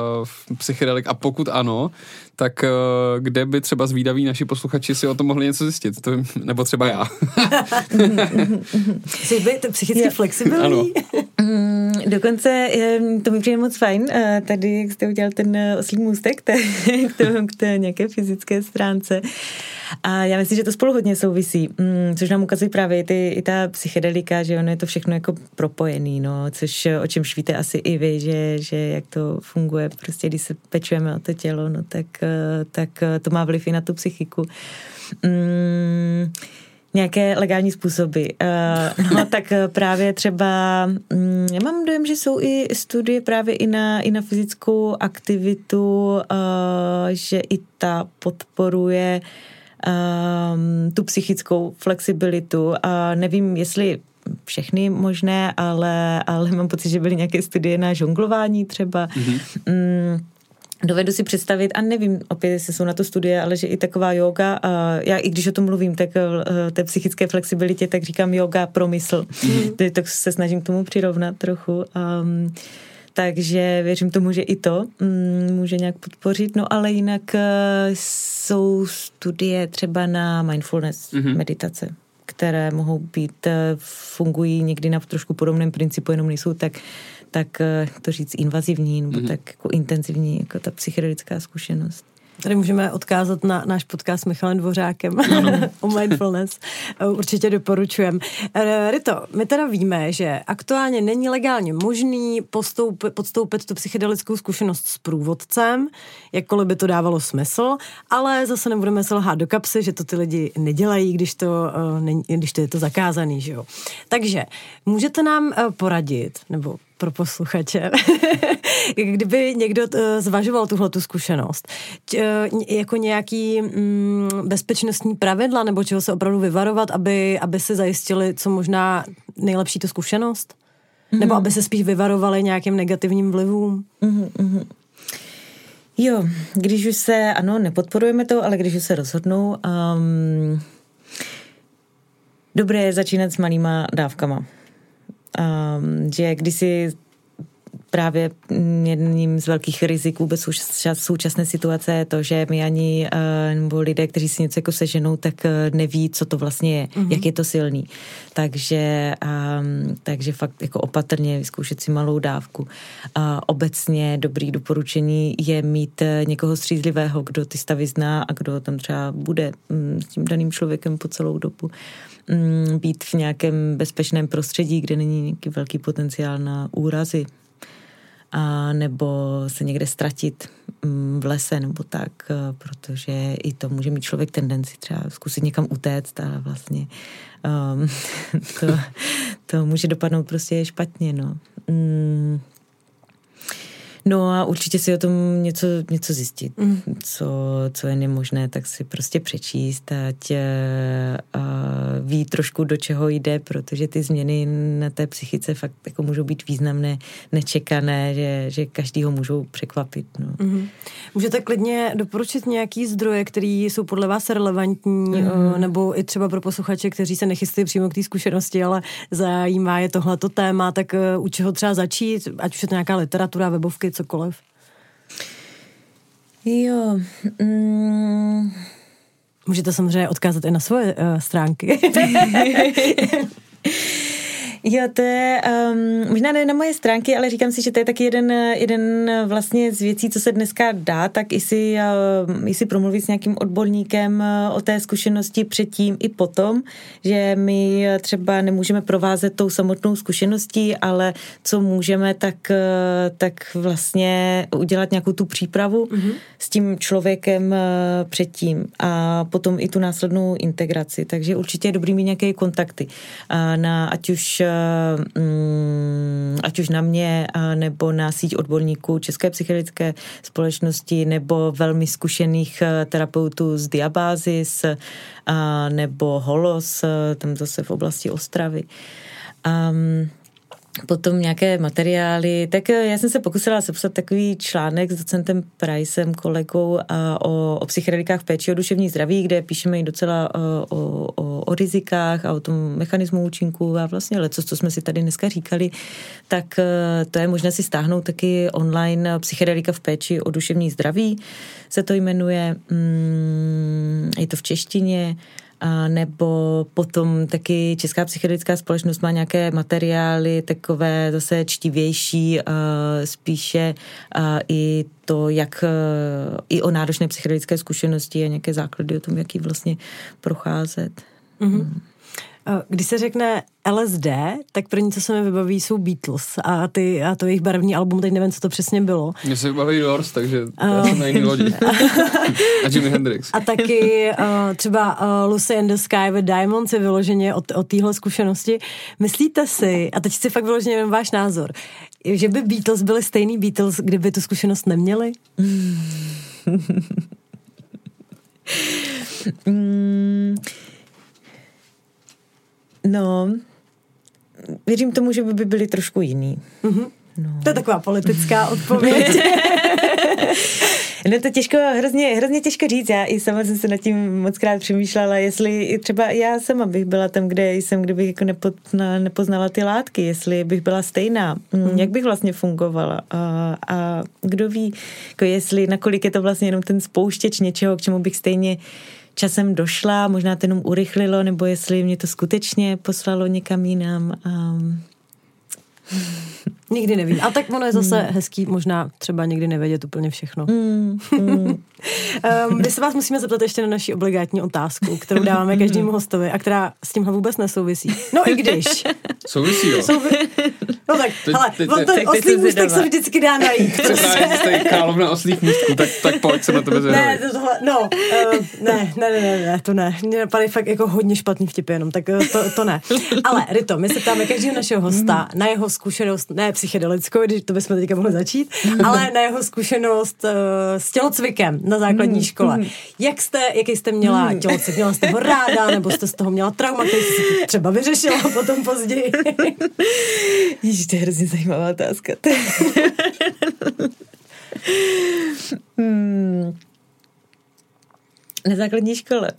v psychedelik a pokud ano, tak kde by třeba zvídaví naši posluchači si o tom mohli něco zjistit, to, nebo třeba já. Jsi být psychicky flexibilní? Ano. Dokonce to mi přijde moc fajn, tady jak jste udělal ten oslý můstek k té, k té nějaké fyzické stránce. A já myslím, že to spolu hodně souvisí, což nám ukazují právě ty, i ta psychedelika, že ono je to všechno jako propojený, no, což o čem víte asi i vy, že, že jak to funguje, prostě když se pečujeme o to tělo, no tak, tak to má vliv i na tu psychiku. Mm, nějaké legální způsoby. Uh, no tak právě třeba, um, já mám dojem, že jsou i studie právě i na, i na fyzickou aktivitu, uh, že i ta podporuje um, tu psychickou flexibilitu a nevím, jestli všechny možné, ale, ale mám pocit, že byly nějaké studie na žonglování třeba. Mm-hmm. Mm, dovedu si představit, a nevím, opět, jestli jsou na to studie, ale že i taková yoga, a já i když o tom mluvím, tak té psychické flexibilitě, tak říkám yoga pro mysl. Mm-hmm. Tak se snažím k tomu přirovnat trochu. Um, takže věřím tomu, že i to um, může nějak podpořit. No ale jinak uh, jsou studie třeba na mindfulness, mm-hmm. meditace, které mohou být, fungují někdy na trošku podobném principu, jenom nejsou tak, tak to říct invazivní, nebo mm-hmm. tak jako intenzivní, jako ta psychedelická zkušenost. Tady můžeme odkázat na náš podcast s Michalem Dvořákem o mindfulness. Určitě doporučujem. Rito, my teda víme, že aktuálně není legálně možný postoup, podstoupit tu psychedelickou zkušenost s průvodcem, jakkoliv by to dávalo smysl, ale zase nebudeme se lhát do kapsy, že to ty lidi nedělají, když to, když to je to zakázaný, že jo. Takže můžete nám poradit, nebo pro posluchače, kdyby někdo zvažoval tuhletu zkušenost, jako nějaký mm, bezpečnostní pravidla, nebo čeho se opravdu vyvarovat, aby, aby si zajistili co možná nejlepší tu zkušenost? Mm-hmm. Nebo aby se spíš vyvarovali nějakým negativním vlivům? Mm-hmm. Jo, když už se, ano, nepodporujeme to, ale když už se rozhodnou, um, dobré je začínat s malýma dávkama. Um, že kdysi právě jedním z velkých rizik vůbec současné situace je to, že my ani uh, nebo lidé, kteří si něco jako seženou, tak uh, neví, co to vlastně je, mm-hmm. jak je to silný. Takže, um, takže fakt jako opatrně vyzkoušet si malou dávku. Uh, obecně dobrý doporučení je mít uh, někoho střízlivého, kdo ty stavy zná a kdo tam třeba bude um, s tím daným člověkem po celou dobu. Být v nějakém bezpečném prostředí, kde není nějaký velký potenciál na úrazy, a nebo se někde ztratit v lese nebo tak, protože i to může mít člověk tendenci třeba zkusit někam utéct a vlastně um, to, to může dopadnout prostě špatně, no. Um, No a určitě si o tom něco, něco zjistit, mm. co, co je nemožné, tak si prostě přečíst, ať a ví trošku, do čeho jde, protože ty změny na té psychice fakt jako můžou být významné, nečekané, že, že každýho můžou překvapit. No. Mm. Můžete klidně doporučit nějaký zdroje, které jsou podle vás relevantní, mm. nebo i třeba pro posluchače, kteří se nechystají přímo k té zkušenosti, ale zajímá je tohleto téma, tak u čeho třeba začít, ať už je to nějaká literatura, webovky, cokoliv. Jo. Mm. Můžete samozřejmě odkázat i na svoje uh, stránky. Jo, to je um, možná ne na moje stránky, ale říkám si, že to je taky jeden, jeden vlastně z věcí, co se dneska dá, tak i si, uh, i si promluvit s nějakým odborníkem uh, o té zkušenosti předtím i potom, že my třeba nemůžeme provázet tou samotnou zkušeností, ale co můžeme, tak, uh, tak vlastně udělat nějakou tu přípravu mm-hmm. s tím člověkem uh, předtím a potom i tu následnou integraci. Takže určitě je dobrý mít nějaké kontakty. Uh, na, ať už ať už na mě, nebo na síť odborníků České psychedelické společnosti, nebo velmi zkušených terapeutů z Diabázis, nebo Holos, tam zase v oblasti Ostravy. Um, Potom nějaké materiály, tak já jsem se pokusila sepsat takový článek s docentem Pricem, kolegou o, o psychedelikách v péči o duševní zdraví, kde píšeme i docela o, o, o rizikách a o tom mechanismu účinku a vlastně leco, co jsme si tady dneska říkali, tak to je možné si stáhnout taky online. Psychedelika v péči o duševní zdraví se to jmenuje, je to v češtině. A nebo potom taky Česká psychedelická společnost má nějaké materiály takové zase čtivější, spíše i to, jak i o náročné psychedelické zkušenosti a nějaké základy o tom, jak ji vlastně procházet. Mm-hmm. Když se řekne L S D, tak první, co se mi vybaví, jsou Beatles a, ty, a to jejich barevný album, teď nevím, co to přesně bylo. Mně se vybaví Doors, takže já jsem na jiný lodi. A Jimi Hendrix. A taky uh, třeba uh, Lucy in the Sky with Diamonds je vyloženě o, o téhle zkušenosti. Myslíte si, a teď si fakt vyloženě jen váš názor, že by Beatles byli stejný Beatles, kdyby tu zkušenost neměli? mm. No, věřím tomu, že by byly trošku jiný. Mm-hmm. No. To je taková politická odpověď. No to těžko, hrozně, hrozně těžko říct. Já i sama jsem se nad tím moc krát přemýšlela, jestli třeba já sama bych byla tam, kde jsem, kdybych jako nepozna, nepoznala ty látky, jestli bych byla stejná, mm. jak bych vlastně fungovala a, a kdo ví, jako jestli, nakolik je to vlastně jenom ten spouštěč něčeho, k čemu bych stejně časem došla, možná to jenom urychlilo, nebo jestli mě to skutečně poslalo někam jinam. Um. Nikdy nevím. A tak ono je zase mm. hezký možná třeba někdy nevědět úplně všechno. Mm. Mm. um, my se vás musíme zeptat ještě na naši obligátní otázku, kterou dáváme každému hostovi a která s tímhle vůbec nesouvisí. No i když. Souvisí, jo. Souvi... No tak, teď, hele, teď, on ten oslý můstek se vždycky dá najít. Jste královna oslých můstků, tak, tak pojď se na tebe zvědavit. Ne, to tohle, no, uh, ne, ne, ne, ne, ne, to ne. Mně napadají fakt jako hodně špatný vtipy jenom, tak uh, to, to ne. Ale Rito, my se ptáme každého našeho hosta na jeho zkušenost, ne psychedelickou, když to bychom teďka mohli začít, ale na jeho zkušenost uh, s tělocvikem na základní škole. Jak jste, jaký jste měla tělocvik? Měla jste ho ráda, nebo jste z toho měla trauma, který jste si třeba vyřešila potom později? Ježiš, to je hrozně zajímavá otázka. hmm. Na základní škole.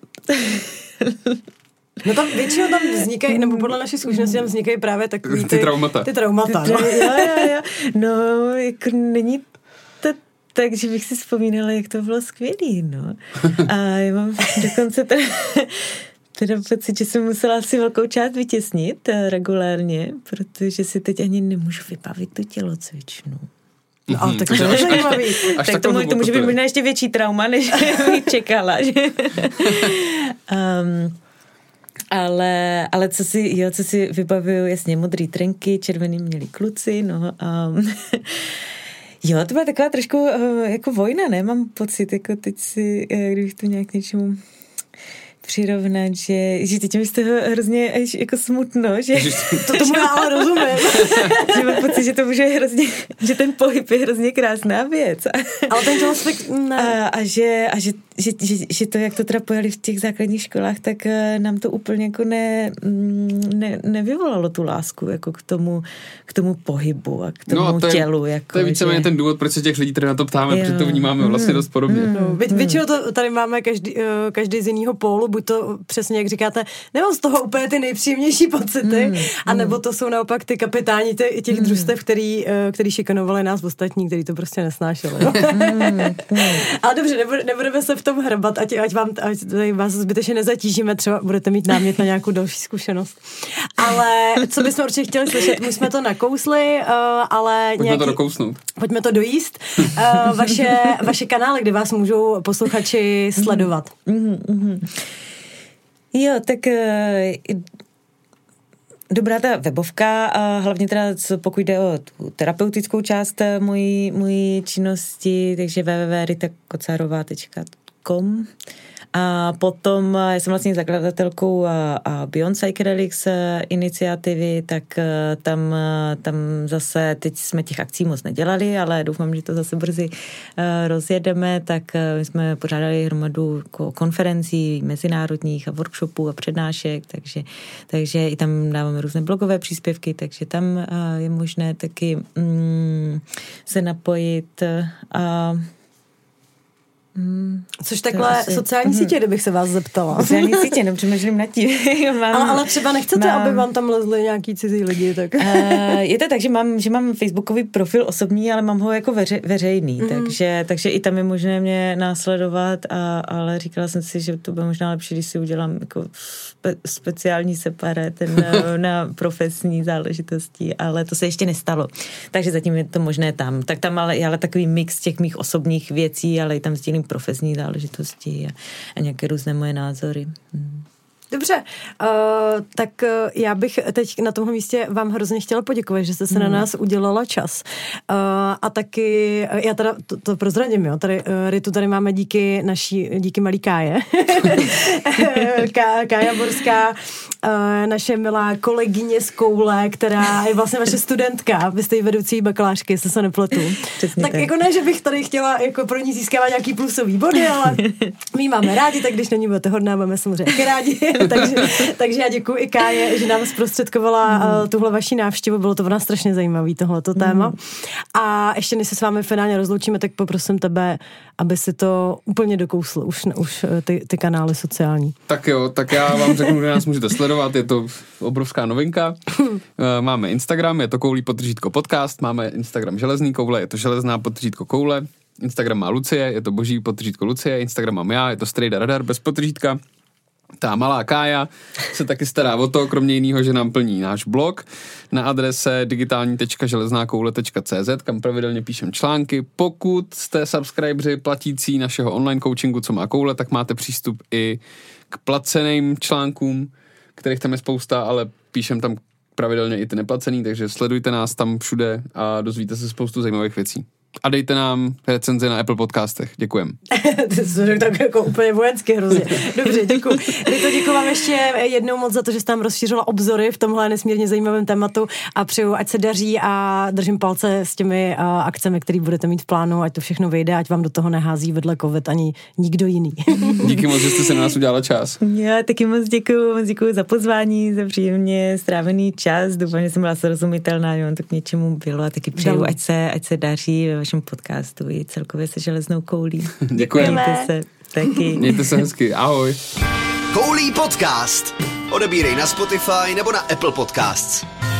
No tam většinou tam vznikají, nebo podle naší zkušenosti tam vznikají právě takový ty, ty traumata. Ty traumata, ty, no. Jo, jo, jo. No, jako není to tak, že bych si vzpomínala, jak to bylo skvělý, no. A já mám dokonce teda, teda pocit, že jsem musela asi velkou část vytěsnit regulárně, protože si teď ani nemůžu vybavit tu tělocvičnu. No, ale tak to je zajímavý. Tak to, může, to může být možná ještě větší trauma, než bych čekala. Že? um, ale, ale co si, jo, co si vybavuju, jasně, modrý trenky, červený měli kluci, no. Um, jo, to byla taková trošku uh, jako vojna, ne? Mám pocit, jako teď si, uh, kdybych to nějak něčemu přirovnat, že, že teď mi z toho hrozně až jako smutno, že to tomu já ale rozumím. Že mám pocit, že to může hrozně, že ten pohyb je hrozně krásná věc. Ale ten tělocvik ne. A, a, že, a že, že, že, že to, jak to teda pojali v těch základních školách, tak nám to úplně jako ne, ne, nevyvolalo tu lásku jako k tomu, k tomu pohybu a k tomu no, to je, tělu. Jako, to je víceméně že... ten důvod, proč se těch lidí tady na to ptáme, jo. Protože to vnímáme vlastně dost podobně. Mm. No, vě, většinou to tady máme každý, každý z jiného pólu, buď to přesně, jak říkáte, nemám z toho úplně ty nejpříjemnější pocity, mm. anebo to jsou naopak ty kapitáni těch, těch mm. družstev, který, který šikanovali nás ostatní, který to prostě nesnášeli. No? Mm. Ale dobře, nebudeme se v tom hrabat, ať, ať, vám, ať vás zbytečně nezatížíme, třeba budete mít námět na nějakou další zkušenost. Ale co bychom určitě chtěli slyšet, my jsme to nakousli, uh, ale Pojďme nějaký... to dokousnout. Pojďme to dojíst. Uh, vaše, vaše kanály, kde vás můžou posluchači sledovat. Mm, mm, jo, tak uh, dobrá ta webovka a hlavně teda pokud jde o tu terapeutickou část mojí, mojí činnosti, takže w w w tečka rita kocarová tečka com. A potom já jsem vlastně zakladatelkou a, a Beyond Psychedelics iniciativy, tak tam, tam zase, teď jsme těch akcí moc nedělali, ale doufám, že to zase brzy rozjedeme, tak my jsme pořádali hromadu konferencí mezinárodních a workshopů a přednášek, takže, takže i tam dáváme různé blogové příspěvky, takže tam je možné taky mm, se napojit a Hmm, Což takhle asi... sociální sítě, hmm. kdybych se vás zeptala. Sociální sítě, nepřemýšlím nad tím. mám, ale, ale třeba nechcete, mám... aby vám tam lezli nějaký cizí lidi, tak... uh, je to tak, že mám, že mám facebookový profil osobní, ale mám ho jako veře, veřejný, mm. takže, takže i tam je možné mě následovat, a, ale říkala jsem si, že to bude možná lepší, když si udělám jako spe, speciální separé ten na, na profesní záležitosti, ale to se ještě nestalo. Takže zatím je to možné tam. Tak tam ale, ale takový mix těch mých osobních věcí, ale i tam sdílím profesní záležitosti a, a nějaké různé moje názory. Hmm. Dobře, uh, tak uh, já bych teď na tomhle místě vám hrozně chtěla poděkovat, že jste se hmm. na nás udělala čas. Uh, a taky, já teda to, to prozradím, jo, tady uh, Ritu tady máme díky naší, díky malý Káje. Ká, Kája Borská naše milá kolegyně z Koule, která je vlastně vaše studentka, vy jste jí vedoucí bakalářky, jestli se nepletu. Přesně tak, tak jako ne, že bych tady chtěla jako pro ní získávat nějaký plusový body, ale my ji máme rádi, tak když na ní budete hodná, máme samozřejmě rádi. takže, takže já děkuji i Káje, že nám zprostředkovala mm. tuhle vaši návštěvu, bylo to pro nás strašně zajímavý tohleto mm. téma. A ještě než se s vámi finálně rozloučíme, tak poprosím tebe, aby si to úplně dokousl, už, už ty, ty kanály sociální. Tak jo, tak já vám řeknu, kde nás můžete sledovat, je to obrovská novinka. Máme Instagram, je to koulí podtržítko podcast, máme Instagram železný koule, je to železná podtržítko koule, Instagram má Lucie, je to boží podtržítko Lucie, Instagram mám já, je to Strejda Radar bez podtržítka. Ta malá Kája se taky stará o to, kromě jiného, že nám plní náš blog na adrese digitální tečka železná koule tečka cé zet, kam pravidelně píšem články. Pokud jste subscriberi platící našeho online coachingu, co má Koule, tak máte přístup i k placeným článkům, kterých tam je spousta, ale píšem tam pravidelně i ty neplacený, takže sledujte nás tam všude a dozvíte se spoustu zajímavých věcí. A dejte nám recenzi na Apple podcastech. Děkujem. Ty jsi řekl tak jako úplně vojensky hrozně. Dobře, děkuji. Rito, děkuji vám ještě jednou moc za to, že jste tam rozšířila obzory v tomhle nesmírně zajímavém tématu a přeju, ať se daří a držím palce s těmi uh, akcemi, které budete mít v plánu, ať to všechno vyjde, ať vám do toho nehází vedle covid ani nikdo jiný. Díky moc, že jste se na nás udělala čas. Já taky moc děkuji, moc děkuji za pozvání, za příjemně strávený čas. Doufám, že jsem byla srozumitelná, že vám to k něčemu bylo a taky přeju, ať se, ať se daří ve vašem podcastu i celkově se železnou koulí. Děkujeme. Mějte se taky. Mějte se hezky. Ahoj. Koulí podcast. Odebírej na Spotify nebo na Apple Podcasts.